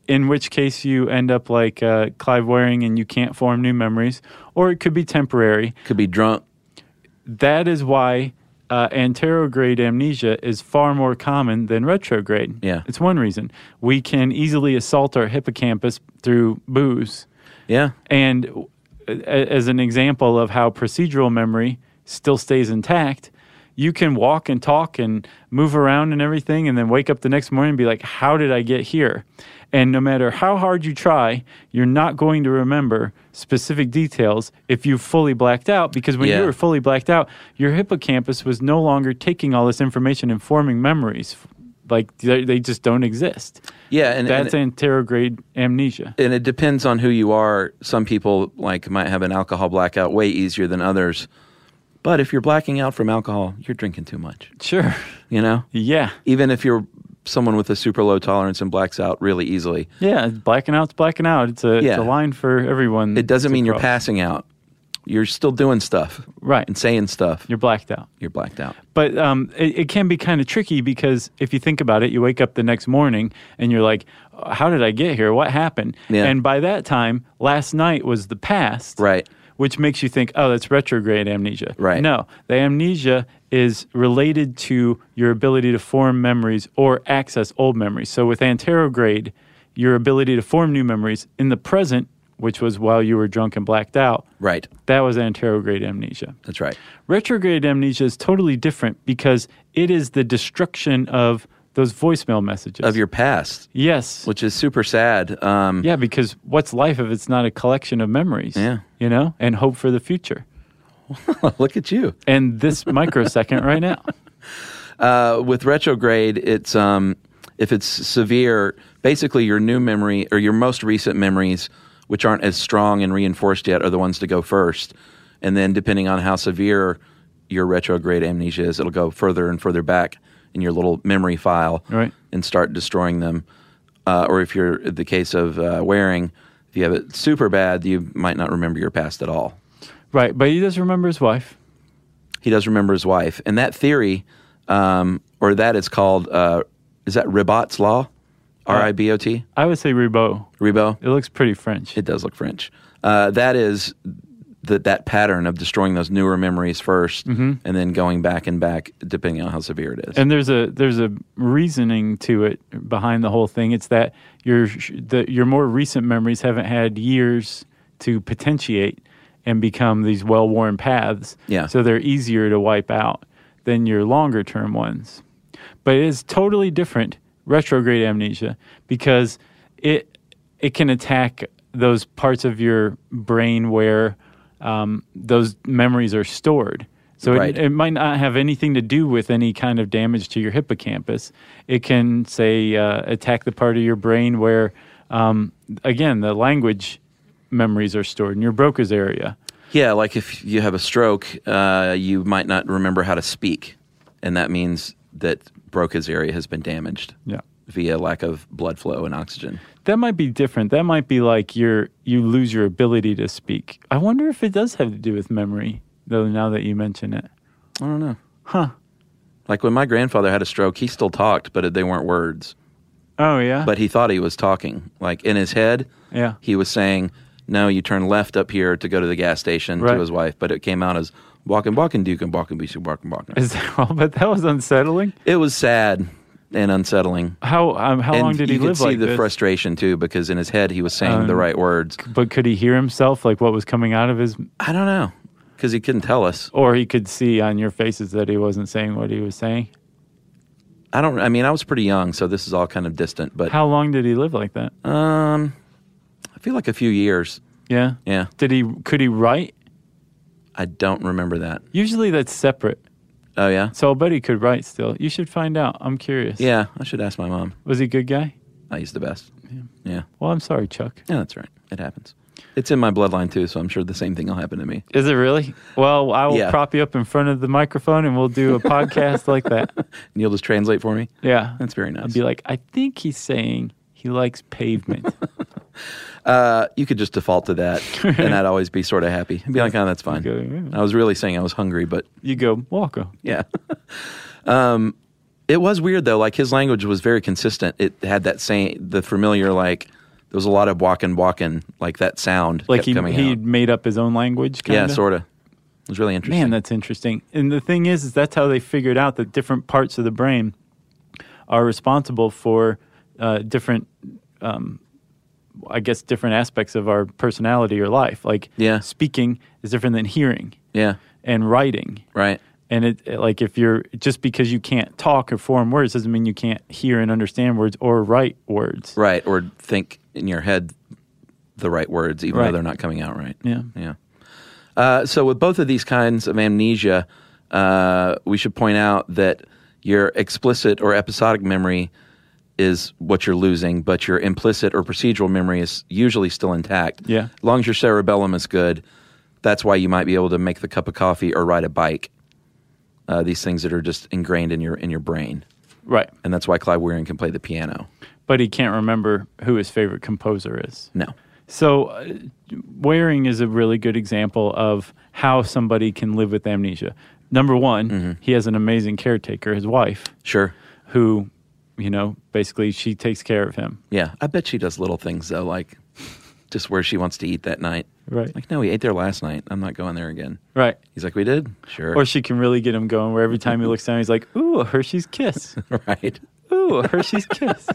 in which case you end up like uh, Clive Waring and you can't form new memories, or it could be temporary. Could be drunk. That is why uh, anterograde amnesia is far more common than retrograde. Yeah. It's one reason. We can easily assault our hippocampus through booze. Yeah. And a- as an example of how procedural memory still stays intact, you can walk and talk and move around and everything and then wake up the next morning and be like, how did I get here? And no matter how hard you try, you're not going to remember specific details if you've fully blacked out, because when Yeah. you were fully blacked out, your hippocampus was no longer taking all this information and forming memories. Like, they, they just don't exist. Yeah, and That's and, anterograde amnesia. and it depends on who you are. Some people like might have an alcohol blackout way easier than others. But if you're blacking out from alcohol, you're drinking too much. Sure. You know? Yeah. Even if you're someone with a super low tolerance and blacks out really easily, Yeah, blacking out's blacking out. It's a, Yeah. it's a line for everyone. it doesn't to mean you're cross. passing out. You're still doing stuff Right. and saying stuff. You're blacked out. You're blacked out. But um, it, it can be kind of tricky because if you think about it, you wake up the next morning and you're like, how did I get here? What happened? Yeah. And by that time, last night was the past. Right. Which makes you think, oh, that's retrograde amnesia. Right. No, the amnesia is related to your ability to form memories or access old memories. So with anterograde, your ability to form new memories in the present, which was while you were drunk and blacked out, Right. that was anterograde amnesia. That's right. Retrograde amnesia is totally different because it is the destruction of those voicemail messages. Of your past, Yes. which is super sad. Um, Yeah, because what's life if it's not a collection of memories? Yeah. You know, and hope for the future. Look at you. And this microsecond right now. Uh, with retrograde, it's um, if it's severe, basically your new memory or your most recent memories, which aren't as strong and reinforced yet, are the ones to go first. And then depending on how severe your retrograde amnesia is, it'll go further and further back in your little memory file Right. and start destroying them. Uh, or if you're the case of uh, Waring, if you have it super bad, you might not remember your past at all. Right, but he does remember his wife. He does remember his wife. And that theory, um, or that is called, uh, is that Ribot's Law? R I B O T? I would say Ribot. Ribot? It looks pretty French. It does look French. Uh, that is the, that pattern of destroying those newer memories first and then going back and back depending on how severe it is. And there's a there's a reasoning to it behind the whole thing. It's that your the, your more recent memories haven't had years to potentiate and become these well-worn paths. Yeah. So they're easier to wipe out than your longer-term ones. But it is totally different, retrograde amnesia, because it it can attack those parts of your brain where um, those memories are stored. So Right. it, it might not have anything to do with any kind of damage to your hippocampus. It can, say, uh, attack the part of your brain where, um, again, the language memories are stored in your Broca's area. Yeah, like if you have a stroke, uh, you might not remember how to speak. And that means that Broca's area has been damaged Yeah. via lack of blood flow and oxygen. That might be different. That might be like you're, you lose your ability to speak. I wonder if it does have to do with memory, though, now that you mention it. I don't know. Huh. Like when my grandfather had a stroke, he still talked, but they weren't words. Oh, yeah? But he thought he was talking. Like in his head, Yeah. he was saying, no, you turn left up here to go to the gas station Right. to his wife. But it came out as walking, walking, duking, walking, bishu, walking, walking. Is that, well, but that was unsettling. It was sad and unsettling. How um, how and long did he you live could see like the this? frustration too, because in his head he was saying Um, the right words. But could he hear himself, like what was coming out of his... I don't know, because he couldn't tell us. Or he could see on your faces that he wasn't saying what he was saying? I don't. I mean, I was pretty young, so this is all kind of distant. But How long did he live like that? um, I feel like a few years. Yeah? Yeah, Did he? Could he write? I don't remember that. Usually that's separate. Oh yeah, So I'll bet he could write still. You should find out. I'm curious. yeah. I should ask my mom. Was he a good guy? Oh, he's the best. Yeah, yeah. Well, I'm sorry, Chuck. Yeah, that's right. It happens. It's in my bloodline too, so I'm sure the same thing will happen to me. Is it really? Well, I will Yeah. prop you up in front of the microphone and we'll do a podcast like that. And you'll just translate for me? Yeah. That's very nice. I'd be like, I think he's saying he likes pavement. Uh, you could just default to that, and I'd always be sort of happy. I'd be like, oh, that's fine. You go, yeah. I was really saying I was hungry, but You go, Walker. yeah. um, it was weird, though. Like, his language was very consistent. It had that same, the familiar, like, there was a lot of walking, walking, like that sound Like kept he coming he out. made up his own language, kind Yeah, of? sort of. It was really interesting. Man, that's interesting. And the thing is, is that's how they figured out that different parts of the brain are responsible for uh, different, um, I guess, different aspects of our personality or life. Like Yeah. speaking is different than hearing Yeah, and writing. right. And it it- like if you're just because you can't talk or form words doesn't mean you can't hear and understand words or write words. Right, or think in your head the right words, even Right. though they're not coming out right. Yeah. Yeah. Uh, so with both of these kinds of amnesia, uh, we should point out that your explicit or episodic memory is what you're losing, but your implicit or procedural memory is usually still intact. Yeah. As long as your cerebellum is good, that's why you might be able to make the cup of coffee or ride a bike. Uh, these things that are just ingrained in your in your brain. Right. And that's why Clive Wearing can play the piano. But he can't remember who his favorite composer is. No. So, uh, Waring is a really good example of how somebody can live with amnesia. Number one, Mm-hmm. he has an amazing caretaker, his wife, Sure. who, you know, basically she takes care of him. Yeah, I bet she does little things though, like just where she wants to eat that night. Right. Like, no, we ate there last night. I'm not going there again. Right. He's like, we did? Sure. Or she can really get him going where every time he looks down, he's like, ooh, a Hershey's Kiss. right. Ooh, a Hershey's Kiss.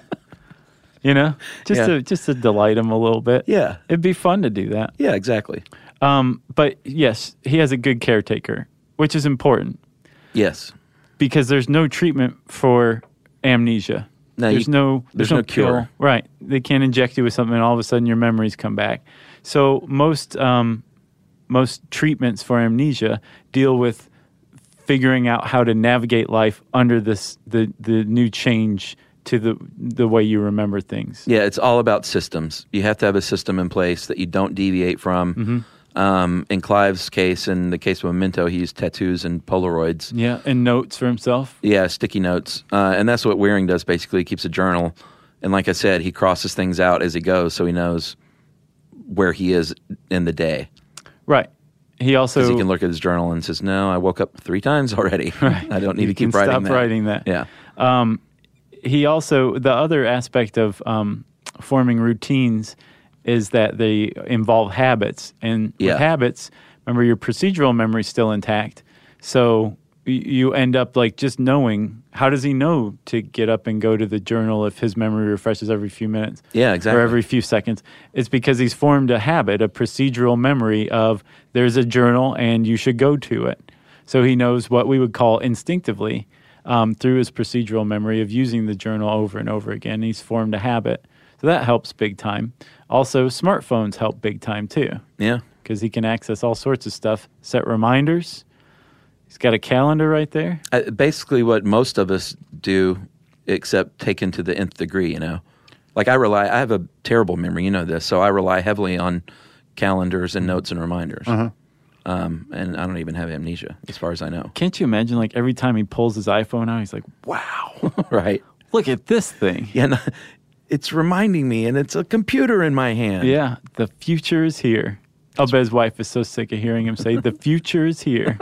You know, just Yeah. to just to delight him a little bit. Yeah. It'd be fun to do that. Yeah, exactly. Um, but yes, he has a good caretaker, which is important. Yes. Because there's no treatment for amnesia. No, there's you- no there's no, no cure. pill. Right. They can't inject you with something and all of a sudden your memories come back. So most um, most treatments for amnesia deal with figuring out how to navigate life under this the the new change to the the way you remember things. Yeah, it's all about systems. You have to have a system in place that you don't deviate from. Mm-hmm. Um, in Clive's case, in the case of Memento, he used tattoos and Polaroids. Yeah, and notes for himself. Yeah, sticky notes. Uh, and that's what Wearing does, basically. He keeps a journal. And like I said, he crosses things out as he goes so he knows where he is in the day. Right. He also Because he can look at his journal and says, no, I woke up three times already. Right. I don't need You to keep can writing stop that. writing that. Yeah. Um, he also, the other aspect of um, forming routines is that they involve habits. And Yeah. with habits, remember your procedural memory is still intact. So y- you end up like just knowing, how does he know to get up and go to the journal if his memory refreshes every few minutes? Yeah, exactly. Or every few seconds. It's because he's formed a habit, a procedural memory of there's a journal and you should go to it. So he knows what we would call instinctively um, through his procedural memory of using the journal over and over again. He's formed a habit. So that helps big time. Also, smartphones help big time too, Yeah. because he can access all sorts of stuff, set reminders. He's got a calendar right there. Uh, basically what most of us do, except taken to the nth degree, you know. Like I rely, I have a terrible memory, you know this, so I rely heavily on calendars and notes and reminders. Uh-huh. Um, and I don't even have amnesia, as far as I know. Can't you imagine, like, every time he pulls his iPhone out, he's like, wow, right. look at this thing. Yeah, no, it's reminding me, and it's a computer in my hand. Yeah, the future is here. I'll bet his wife is so sick of hearing him say, the future is here.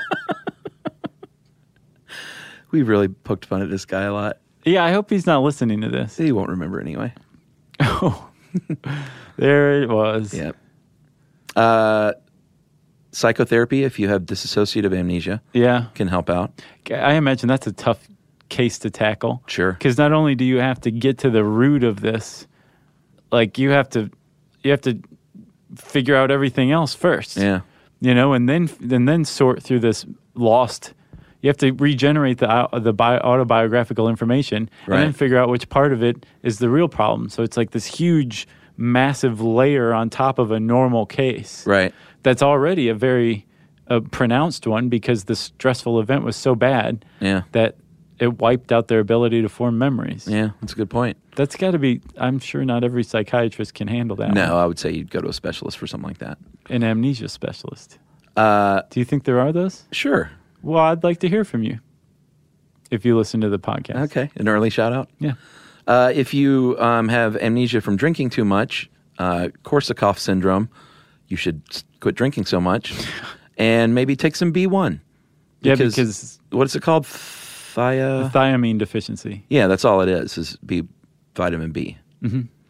We really poked fun at this guy a lot. Yeah, I hope he's not listening to this. He won't remember anyway. Oh, there it was. Yeah. Uh, psychotherapy, if you have dissociative amnesia, Yeah. can help out. I imagine that's a tough case to tackle. Sure. Because not only do you have to get to the root of this, like you have to, you have to figure out everything else first. Yeah. You know, and then and then sort through this lost. You have to regenerate the au- the bio, autobiographical information, Right. and then figure out which part of it is the real problem. So it's like this huge, massive layer on top of a normal case. Right. That's already a very uh, pronounced one because the stressful event was so bad Yeah. that it wiped out their ability to form memories. Yeah, that's a good point. That's got to be, I'm sure not every psychiatrist can handle that. No, one. I would say you'd go to a specialist for something like that. An amnesia specialist. Uh, Do you think there are those? sure. Well, I'd like to hear from you if you listen to the podcast. Okay. An early shout out. Yeah. Uh, if you um, have amnesia from drinking too much, uh, Korsakoff syndrome, you should s- quit drinking so much and maybe take some B one. Yeah, because what is it called? Thia? thiamine deficiency. Yeah, that's all it is, is B, vitamin B. Do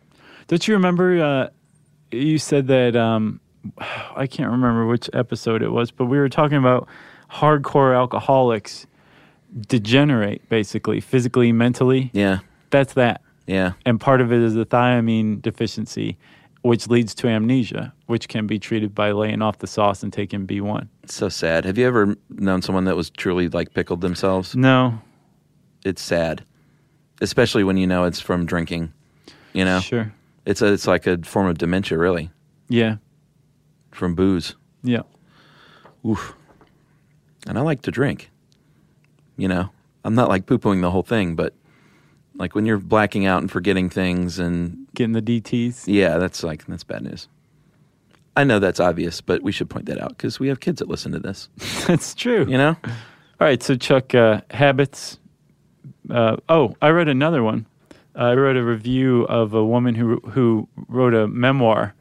Don't you remember uh, you said that, um, I can't remember which episode it was, but we were talking about hardcore alcoholics degenerate, basically, physically, mentally. Yeah. That's that. Yeah. And part of it is a thiamine deficiency, which leads to amnesia, which can be treated by laying off the sauce and taking B one. It's so sad. Have you ever known someone that was truly like pickled themselves? No. It's sad, especially when you know it's from drinking. You know, Sure. it's a, it's like a form of dementia, really, Yeah. from booze. Yeah. Oof. And I like to drink. You know, I'm not like poo-pooing the whole thing, but like when you're blacking out and forgetting things and Getting the D Ts. yeah, that's like that's bad news. I know that's obvious, but we should point that out because we have kids that listen to this. That's true. You know? All right, so Chuck, uh, habits. Uh, oh, I read another one. Uh, I wrote a review of a woman who who wrote a memoir,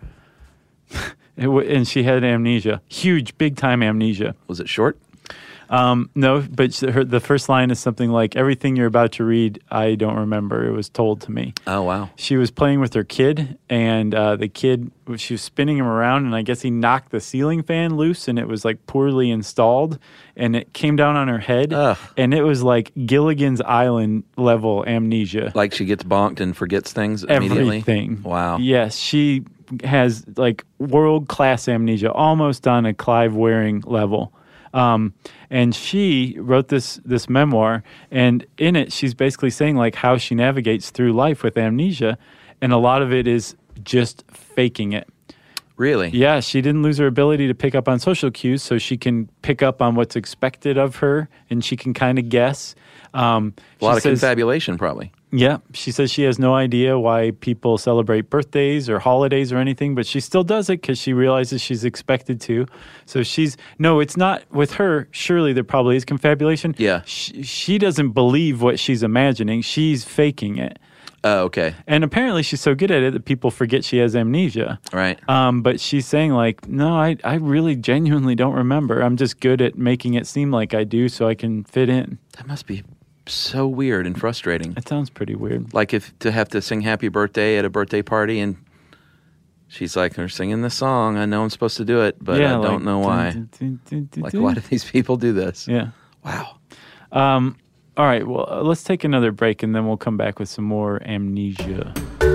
it w- and she had amnesia, huge, big time amnesia. Was it short? Um, no, but she, her, the first line is something like, "Everything you're about to read, I don't remember. It was told to me." Oh, wow. She was playing with her kid, and uh, the kid, she was spinning him around, and I guess he knocked the ceiling fan loose, and it was like poorly installed, and it came down on her head, Ugh. and it was like Gilligan's Island level amnesia. Like she gets bonked and forgets things immediately? Everything. Wow. Yes, she has like world-class amnesia, almost on a Clive Wearing level. Um, and she wrote this this memoir, and in it, she's basically saying like how she navigates through life with amnesia, and a lot of it is just faking it. Really? Yeah, she didn't lose her ability to pick up on social cues, so she can pick up on what's expected of her, and she can kind of guess. Um, A lot she of says- confabulation, probably. Yeah, she says she has no idea why people celebrate birthdays or holidays or anything, but she still does it because she realizes she's expected to. So she's, no, it's not with her. Surely there probably is confabulation. Yeah. She, she doesn't believe what she's imagining. She's faking it. Oh, okay. And apparently she's so good at it that people forget she has amnesia. Right. Um, but she's saying like, no, I, I really genuinely don't remember. I'm just good at making it seem like I do so I can fit in. That must be so weird and frustrating. It sounds pretty weird. Like if to have to sing happy birthday at a birthday party and she's like, they're singing this song. I know I'm supposed to do it, but yeah, I don't like, know why. dun, dun, dun, dun, Like, dun. why do these people do this? Yeah. Wow. Um, all right, well, uh, let's take another break, and then we'll come back with some more amnesia.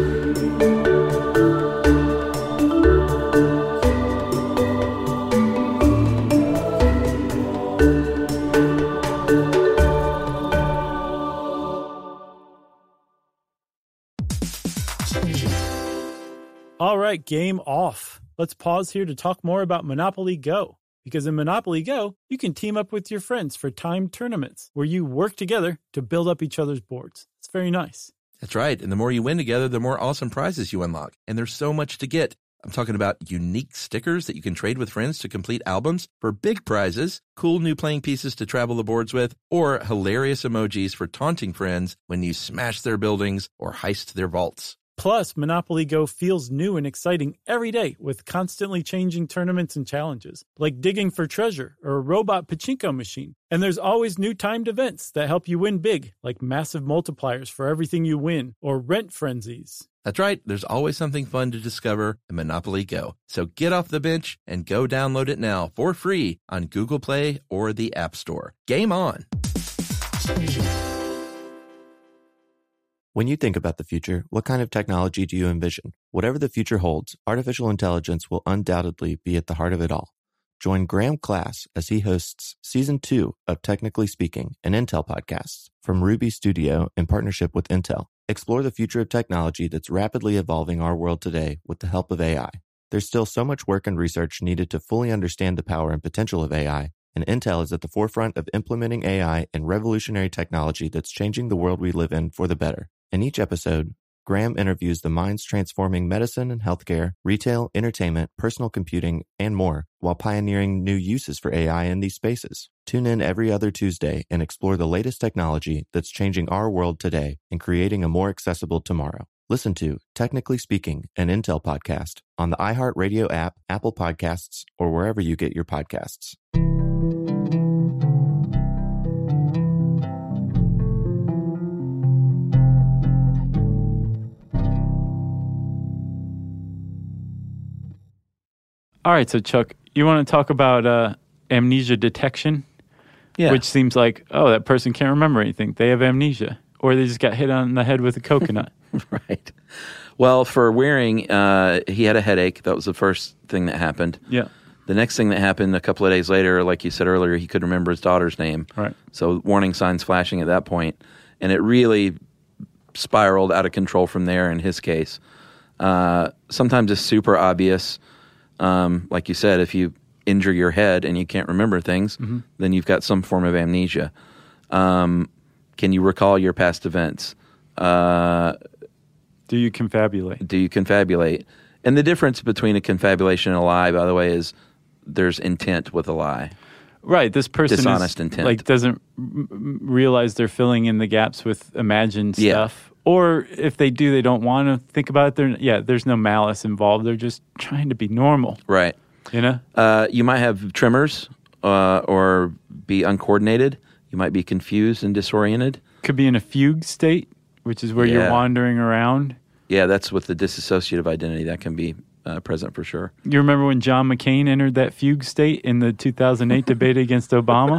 All right, game off. Let's pause here to talk more about Monopoly Go. Because in Monopoly Go, you can team up with your friends for timed tournaments where you work together to build up each other's boards. It's very nice. That's right. And the more you win together, the more awesome prizes you unlock. And there's so much to get. I'm talking about unique stickers that you can trade with friends to complete albums for big prizes, cool new playing pieces to travel the boards with, or hilarious emojis for taunting friends when you smash their buildings or heist their vaults. Plus, Monopoly Go feels new and exciting every day with constantly changing tournaments and challenges, like digging for treasure or a robot pachinko machine. And there's always new timed events that help you win big, like massive multipliers for everything you win or rent frenzies. That's right. There's always something fun to discover in Monopoly Go. So get off the bench and go download it now for free on Google Play or the App Store. Game on! When you think about the future, what kind of technology do you envision? Whatever the future holds, artificial intelligence will undoubtedly be at the heart of it all. Join Graham Class as he hosts Season two of Technically Speaking, an Intel podcast from Ruby Studio in partnership with Intel. Explore the future of technology that's rapidly evolving our world today with the help of A I. There's still so much work and research needed to fully understand the power and potential of A I, and Intel is at the forefront of implementing A I and revolutionary technology that's changing the world we live in for the better. In each episode, Graham interviews the minds transforming medicine and healthcare, retail, entertainment, personal computing, and more, while pioneering new uses for A I in these spaces. Tune in every other Tuesday and explore the latest technology that's changing our world today and creating a more accessible tomorrow. Listen to Technically Speaking, an Intel podcast on the iHeartRadio app, Apple Podcasts, or wherever you get your podcasts. All right, so Chuck, you want to talk about uh, amnesia detection? Yeah. Which seems like, oh, that person can't remember anything. They have amnesia. Or they just got hit on the head with a coconut. Right. Well, for Waring, uh, he had a headache. That was the first thing that happened. Yeah. The next thing that happened a couple of days later, like you said earlier, he could remember his daughter's name. Right. So warning signs flashing at that point. And it really spiraled out of control from there in his case. Uh, sometimes it's super obvious. Um, like you said, if you injure your head and you can't remember things, mm-hmm. then you've got some form of amnesia. Um, can you recall your past events? Uh, do you confabulate? Do you confabulate? And the difference between a confabulation and a lie, by the way, is there's intent with a lie. Right. This person dishonest is, intent. like doesn't r- realize they're filling in the gaps with imagined yeah. stuff. Or if they do, they don't want to think about it. They're, yeah, there's no malice involved. They're just trying to be normal. Right. You know? Uh, you might have tremors uh, or be uncoordinated. You might be confused and disoriented. Could be in a fugue state, which is where yeah. you're wandering around. Yeah, that's with the dissociative identity. That can be uh, present for sure. You remember when John McCain entered that fugue state in the two thousand eight debate against Obama?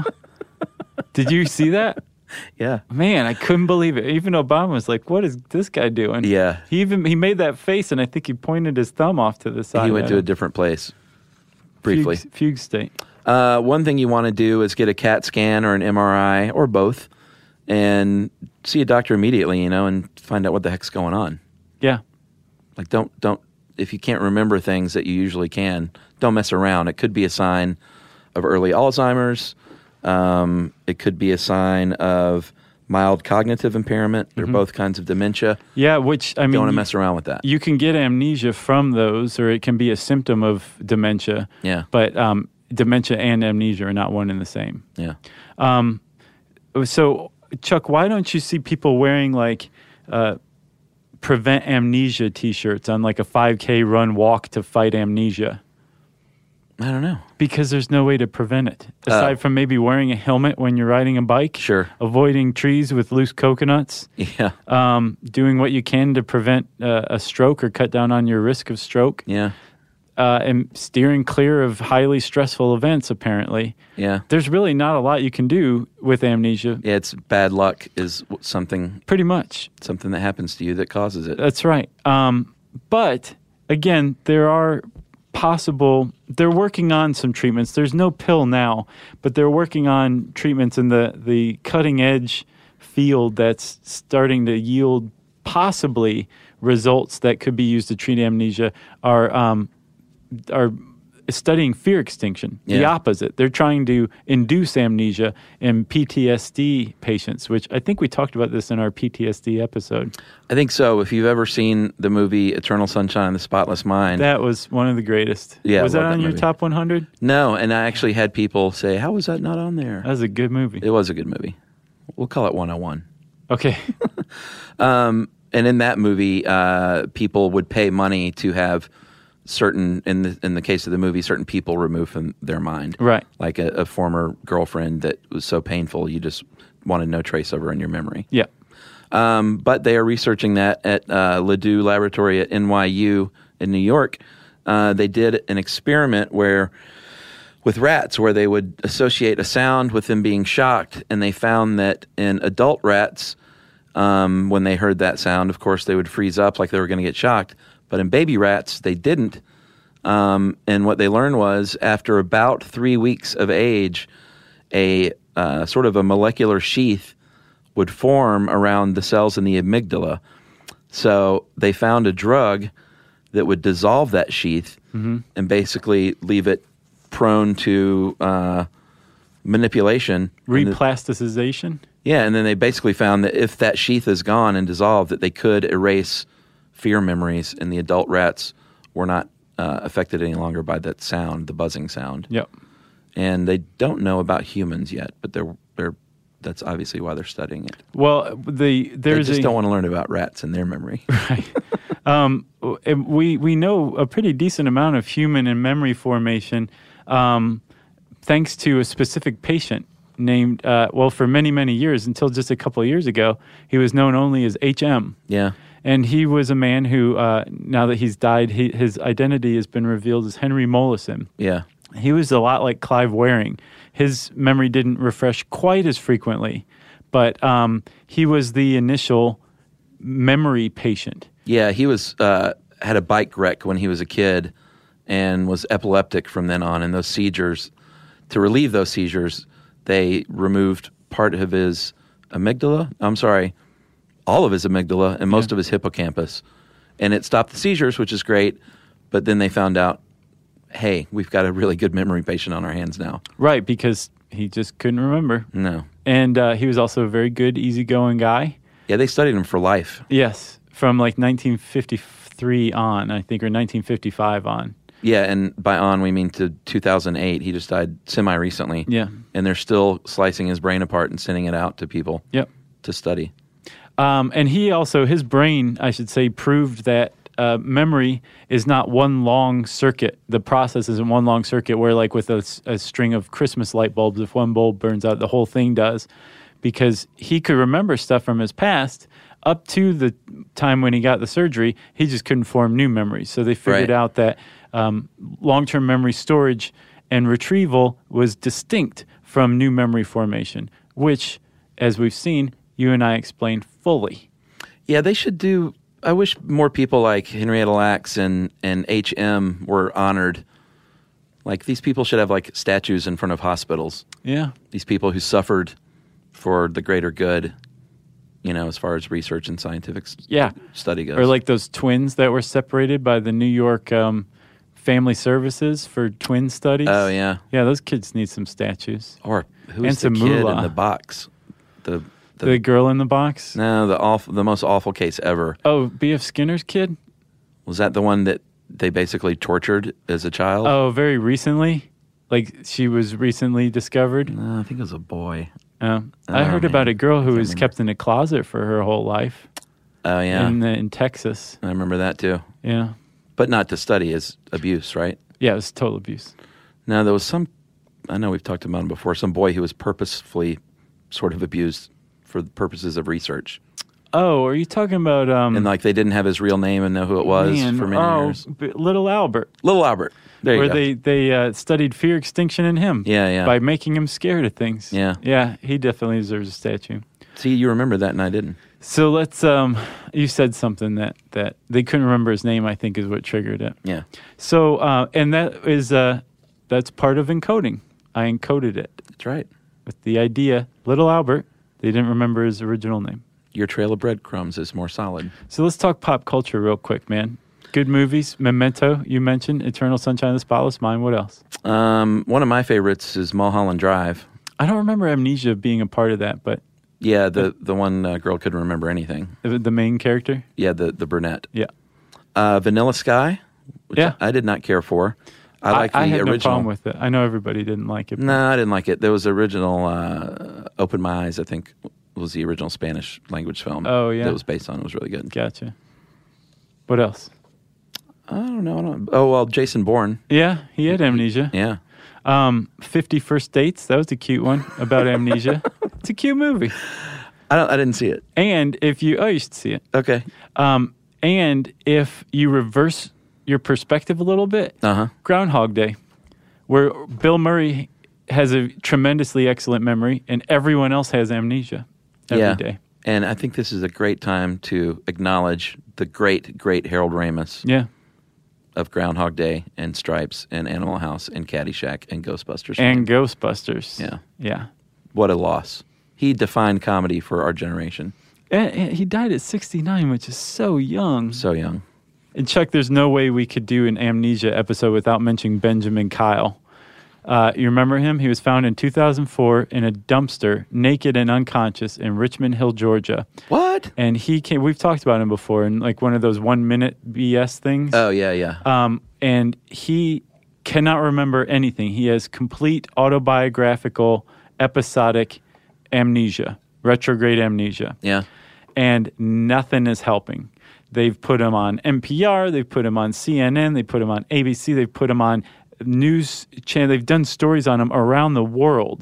Did you see that? Yeah. Man, I couldn't believe it. Even Obama was like, what is this guy doing? Yeah. He even he made that face, and I think he pointed his thumb off to the side. He went to a different place briefly. Fugue, fugue state. Uh, one thing you want to do is get a CAT scan or an M R I or both and see a doctor immediately, you know, and find out what the heck's going on. Yeah. Like, don't, don't, if you can't remember things that you usually can, don't mess around. It could be a sign of early Alzheimer's. Um, it could be a sign of mild cognitive impairment. They're mm-hmm. both kinds of dementia. Yeah, which, I mean... Don't want to mess around with that. You can get amnesia from those, or it can be a symptom of dementia. Yeah. But um, dementia and amnesia are not one and the same. Yeah. Um, so, Chuck, why don't you see people wearing, like... Uh, Prevent Amnesia t-shirts on like a five K run walk to fight amnesia? I don't know. Because there's no way to prevent it. Aside uh, from maybe wearing a helmet when you're riding a bike. Sure. Avoiding trees with loose coconuts. Yeah. Um, doing what you can to prevent uh, a stroke or cut down on your risk of stroke. Yeah. Uh, and steering clear of highly stressful events, apparently. Yeah. There's really not a lot you can do with amnesia. Yeah, it's bad luck is something... Pretty much. Something that happens to you that causes it. That's right. Um, but, again, there are possible... They're working on some treatments. There's no pill now, but they're working on treatments in the, the cutting-edge field that's starting to yield possibly results that could be used to treat amnesia are... Um, are studying fear extinction, yeah. the opposite. They're trying to induce amnesia in P T S D patients, which I think we talked about this in our P T S D episode. I think so. If you've ever seen the movie Eternal Sunshine of the Spotless Mind. That was one of the greatest. Yeah, was that on that your movie. top one hundred? No, and I actually had people say, how was that not on there? That was a good movie. It was a good movie. We'll call it one oh one. Okay. um, and in that movie, uh, people would pay money to have certain, in the in the case of the movie, certain people removed from their mind. Right. Like a, a former girlfriend that was so painful you just wanted no trace of her in your memory. Yeah. Um, but they are researching that at uh, Ledoux Laboratory at N Y U in New York. Uh, they did an experiment where, with rats, where they would associate a sound with them being shocked, and they found that in adult rats, um, when they heard that sound, of course, they would freeze up like they were going to get shocked. But in baby rats, they didn't. Um, and what they learned was after about three weeks of age, a uh, sort of a molecular sheath would form around the cells in the amygdala. So they found a drug that would dissolve that sheath mm-hmm. and basically leave it prone to uh, manipulation. Replasticization? Yeah, and then they basically found that if that sheath is gone and dissolved, that they could erase fear memories, and the adult rats were not uh, affected any longer by that sound, the buzzing sound. Yep. And they don't know about humans yet, but they're they're that's obviously why they're studying it. Well, the there's they just a, don't want to learn about rats and their memory. Right. um, we we know a pretty decent amount of human and memory formation, um, thanks to a specific patient named, uh, well, for many, many years, until just a couple of years ago, he was known only as H M. Yeah. And he was a man who, uh, now that he's died, he, his identity has been revealed as Henry Mollison. Yeah. He was a lot like Clive Waring. His memory didn't refresh quite as frequently, but um, he was the initial memory patient. Yeah, he was uh, had a bike wreck when he was a kid and was epileptic from then on. And those seizures, to relieve those seizures, they removed part of his amygdala. I'm sorry, all of his amygdala and most Yeah. of his hippocampus. And it stopped the seizures, which is great. But then they found out, hey, we've got a really good memory patient on our hands now. Right, because he just couldn't remember. No. And uh, he was also a very good, easygoing guy. Yeah, they studied him for life. Yes, from like nineteen fifty-three on, I think, or nineteen fifty-five on. Yeah, and by on we mean to two thousand eight. He just died semi-recently. Yeah. And they're still slicing his brain apart and sending it out to people Yep. to study. Um, and he also, his brain, I should say, proved that uh, memory is not one long circuit. The process isn't one long circuit where, like with a, a string of Christmas light bulbs, if one bulb burns out, the whole thing does. Because he could remember stuff from his past up to the time when he got the surgery. He just couldn't form new memories. So they figured Right. out that um, long-term memory storage and retrieval was distinct from new memory formation, which, as we've seen, you and I explained fully. Yeah, they should do. I wish more people like Henrietta Lacks and, and H M were honored. Like, these people should have, like, statues in front of hospitals. Yeah. These people who suffered for the greater good, you know, as far as research and scientific s- Yeah. study goes. Or like those twins that were separated by the New York um, Family Services for twin studies. Oh, yeah. Yeah, those kids need some statues. Or who's and the some kid moolah. in the box? The, the, The girl in the box? no, the awful, the most awful case ever. Oh, B F Skinner's kid? Was that the one that they basically tortured as a child? Oh, very recently? Like she was recently discovered? No, I think it was a boy. Uh, I Oh, heard man. about a girl who I can't was remember. kept in a closet for her whole life Oh, yeah. in, uh, in Texas. I remember that too. Yeah. But not to study as abuse, right? Yeah, it was total abuse. No, there was some, I know we've talked about him before, some boy who was purposefully sort of abused for the purposes of research. Oh, are you talking about... Um, And like they didn't have his real name and know who it was man, for many oh, years. B- Little Albert. Little Albert. There you where go. they they uh, studied fear, extinction, and him. Yeah, yeah. By making him scared of things. Yeah. Yeah, he definitely deserves a statue. See, you remember that and I didn't. So let's, um, you said something that, that they couldn't remember his name, I think is what triggered it. Yeah. So, uh, and that is, uh, that's part of encoding. I encoded it That's right. with the idea, Little Albert, they didn't remember his original name. Your trail of breadcrumbs is more solid. So let's talk pop culture real quick, man. Good movies, Memento, you mentioned, Eternal Sunshine of the Spotless Mind. What else? Um, one of my favorites is Mulholland Drive. I don't remember Amnesia being a part of that, but Yeah, the, the one uh, girl couldn't remember anything. the, the main character? Yeah, the, the brunette. Yeah. Uh, Vanilla Sky, which Yeah. I did not care for. I like the I had original. no problem with it. I know everybody didn't like it. but- No, I didn't like it. There was original uh, Open My Eyes, I think, was the original Spanish language film. Oh, yeah. That was based on. It was really good. Gotcha. What else? I don't know. I don't, oh, well, Jason Bourne. Yeah, he had amnesia. Yeah. Um, Fifty First Dates. That was a cute one about amnesia. It's a cute movie. I don't. I didn't see it. And if you, oh, you should see it. Okay. Um, and if you reverse your perspective a little bit, Uh-huh. Groundhog Day, where Bill Murray has a tremendously excellent memory and everyone else has amnesia every day. Yeah. And I think this is a great time to acknowledge the great, great Harold Ramis Yeah. of Groundhog Day and Stripes and Animal House and Caddyshack and Ghostbusters. And Ghostbusters. Yeah. Yeah. What a loss. He defined comedy for our generation. And, and he died at sixty-nine, which is so young. So young. And Chuck, there's no way we could do an amnesia episode without mentioning Benjamin Kyle. Uh, you remember him? He was found in two thousand four in a dumpster, naked and unconscious, in Richmond Hill, Georgia. What? And he came. We've talked about him before in like one of those one-minute B S things. Oh, yeah, yeah. Um, and he cannot remember anything. He has complete autobiographical, episodic amnesia, retrograde amnesia. yeah. And nothing is helping. They've put him on N P R, they've put him on C N N, they put him on A B C, they've put him on news channel. They've done stories on him around the world.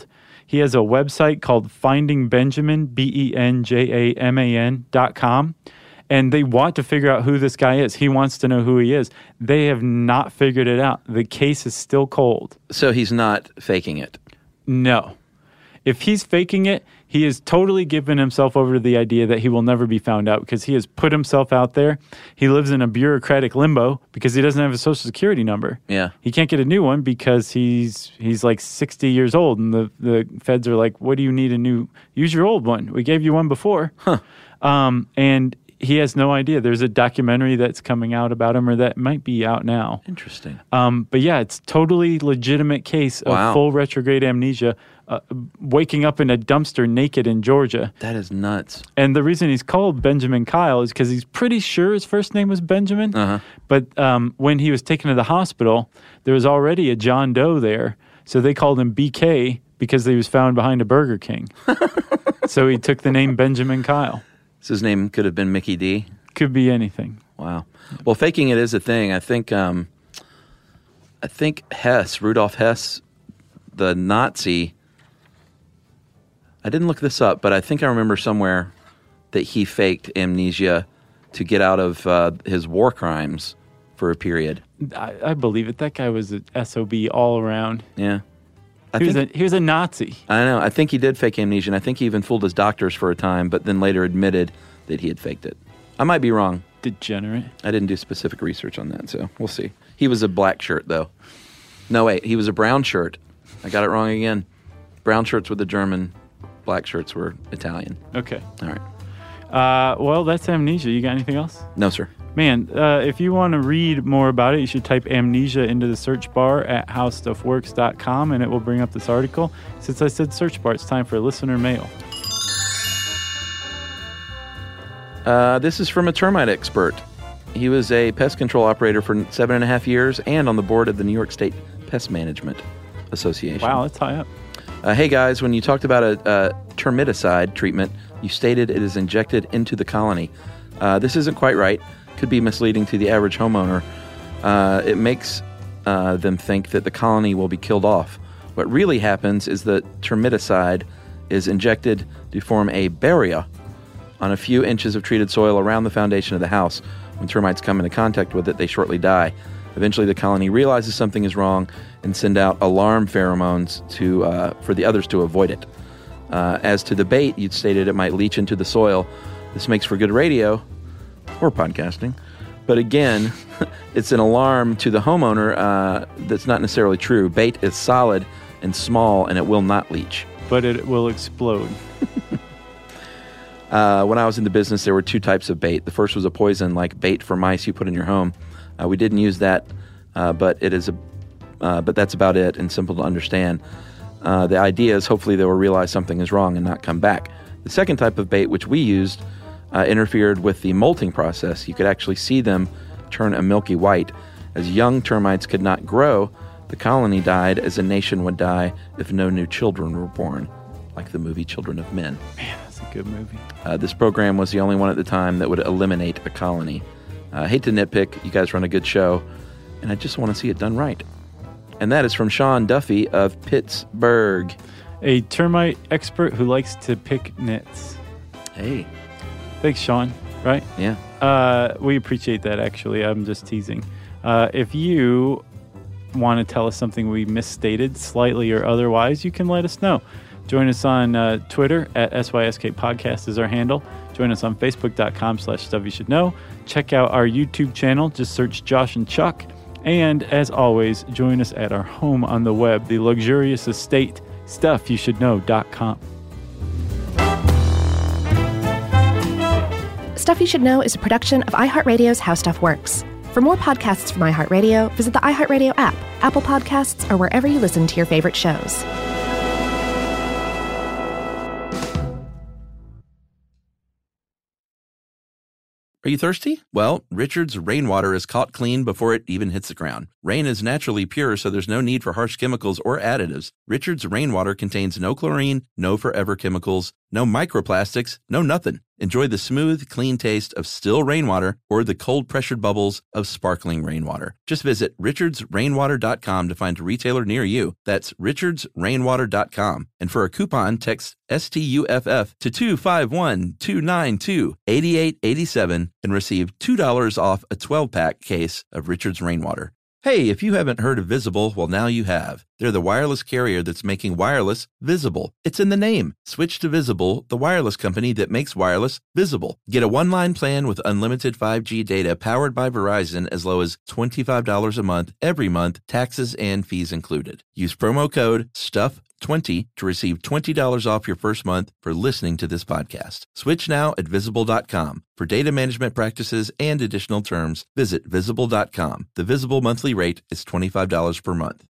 He has a website called Finding Benjamin, B E N J A M A N dot com. And they want to figure out who this guy is. He wants to know who he is. They have not figured it out. The case is still cold. So he's not faking it? No. If he's faking it, he has totally given himself over to the idea that he will never be found out because he has put himself out there. He lives in a bureaucratic limbo because he doesn't have a social security number. Yeah. He can't get a new one because he's he's like sixty years old, and the, the feds are like, what do you need a new? Use your old one. We gave you one before. Huh. Um, and he has no idea. There's a documentary that's coming out about him, or that might be out now. Interesting. Um, but yeah, it's totally legitimate case of Wow. full retrograde amnesia, uh, waking up in a dumpster naked in Georgia. That is nuts. And the reason he's called Benjamin Kyle is because he's pretty sure his first name was Benjamin. Uh-huh. But um, when he was taken to the hospital, there was already a John Doe there. So they called him B K because he was found behind a Burger King. So he took the name Benjamin Kyle. So his name could have been Mickey D? Could be anything. Wow. Well, faking it is a thing. I think um, I think Hess, Rudolf Hess, the Nazi, I didn't look this up, but I think I remember somewhere that he faked amnesia to get out of uh, his war crimes for a period. I, I believe it. That guy was an S O B all around. Yeah. I He was, think, a, he was a Nazi. I know. I think he did fake amnesia, and I think he even fooled his doctors for a time, but then later admitted that he had faked it. I might be wrong. Degenerate. I didn't do specific research on that, so we'll see. He was a black shirt, though. No, wait. He was a brown shirt. I got it wrong again. Brown shirts were the German. Black shirts were Italian. Okay. All right. Uh, well, that's amnesia. You got anything else? No, sir. Man, uh, if you want to read more about it, you should type amnesia into the search bar at how stuff works dot com, and it will bring up this article. Since I said search bar, it's time for listener mail. Uh, this is from a termite expert. He was a pest control operator for seven and a half years and on the board of the New York State Pest Management Association. Wow, that's high up. Uh, hey, guys, when you talked about a, a termiticide treatment, you stated it is injected into the colony. Uh, this isn't quite right. Could be misleading to the average homeowner. Uh, it makes uh, them think that the colony will be killed off. What really happens is that termiticide is injected to form a barrier on a few inches of treated soil around the foundation of the house. When termites come into contact with it, they shortly die. Eventually, the colony realizes something is wrong and send out alarm pheromones to uh, for the others to avoid it. Uh, as to the bait, you'd stated it might leach into the soil. This makes for good radio or podcasting. But again, it's an alarm to the homeowner uh, that's not necessarily true. Bait is solid and small, and it will not leach. But it will explode. Uh, when I was in the business, there were two types of bait. The first was a poison, like bait for mice you put in your home. Uh, we didn't use that, uh, but it is a, uh, but that's about it and simple to understand. Uh, the idea is hopefully they will realize something is wrong and not come back. The second type of bait, which we used, uh, interfered with the molting process. You could actually see them turn a milky white. As young termites could not grow, the colony died as a nation would die if no new children were born, like the movie Children of Men. Man, that's a good movie. Uh, this program was the only one at the time that would eliminate a colony. I uh, hate to nitpick. You guys run a good show, and I just want to see it done right. And that is from Sean Duffy of Pittsburgh. A termite expert who likes to pick nits. Hey. Thanks, Sean. Right? Yeah. Uh, we appreciate that, actually. I'm just teasing. Uh, if you want to tell us something we misstated, slightly or otherwise, you can let us know. Join us on uh, Twitter at S Y S K Podcast is our handle. Join us on Facebook.com slash Stuff You Should Know. Check out our YouTube channel. Just search Josh and Chuck. And as always, join us at our home on the web, the luxurious estate, stuff you should know dot com. Stuff You Should Know is a production of iHeartRadio's How Stuff Works. For more podcasts from iHeartRadio, visit the iHeartRadio app, Apple Podcasts, or wherever you listen to your favorite shows. Are you thirsty? Well, Richard's rainwater is caught clean before it even hits the ground. Rain is naturally pure, so there's no need for harsh chemicals or additives. Richard's rainwater contains no chlorine, no forever chemicals, No microplastics, no nothing. Enjoy the smooth, clean taste of still rainwater or the cold-pressured bubbles of sparkling rainwater. Just visit richards rainwater dot com to find a retailer near you. That's richards rainwater dot com. And for a coupon, text S T U F F to two five one, two nine two, eight eight eight seven and receive two dollars off a twelve-pack case of Richards Rainwater. Hey, if you haven't heard of Visible, well, now you have. They're the wireless carrier that's making wireless visible. It's in the name. Switch to Visible, the wireless company that makes wireless visible. Get a one-line plan with unlimited five G data powered by Verizon as low as twenty-five dollars a month every month, taxes and fees included. Use promo code stuff twenty to receive twenty dollars off your first month for listening to this podcast. Switch now at visible dot com. For data management practices and additional terms, visit visible dot com. The Visible monthly rate is twenty-five dollars per month.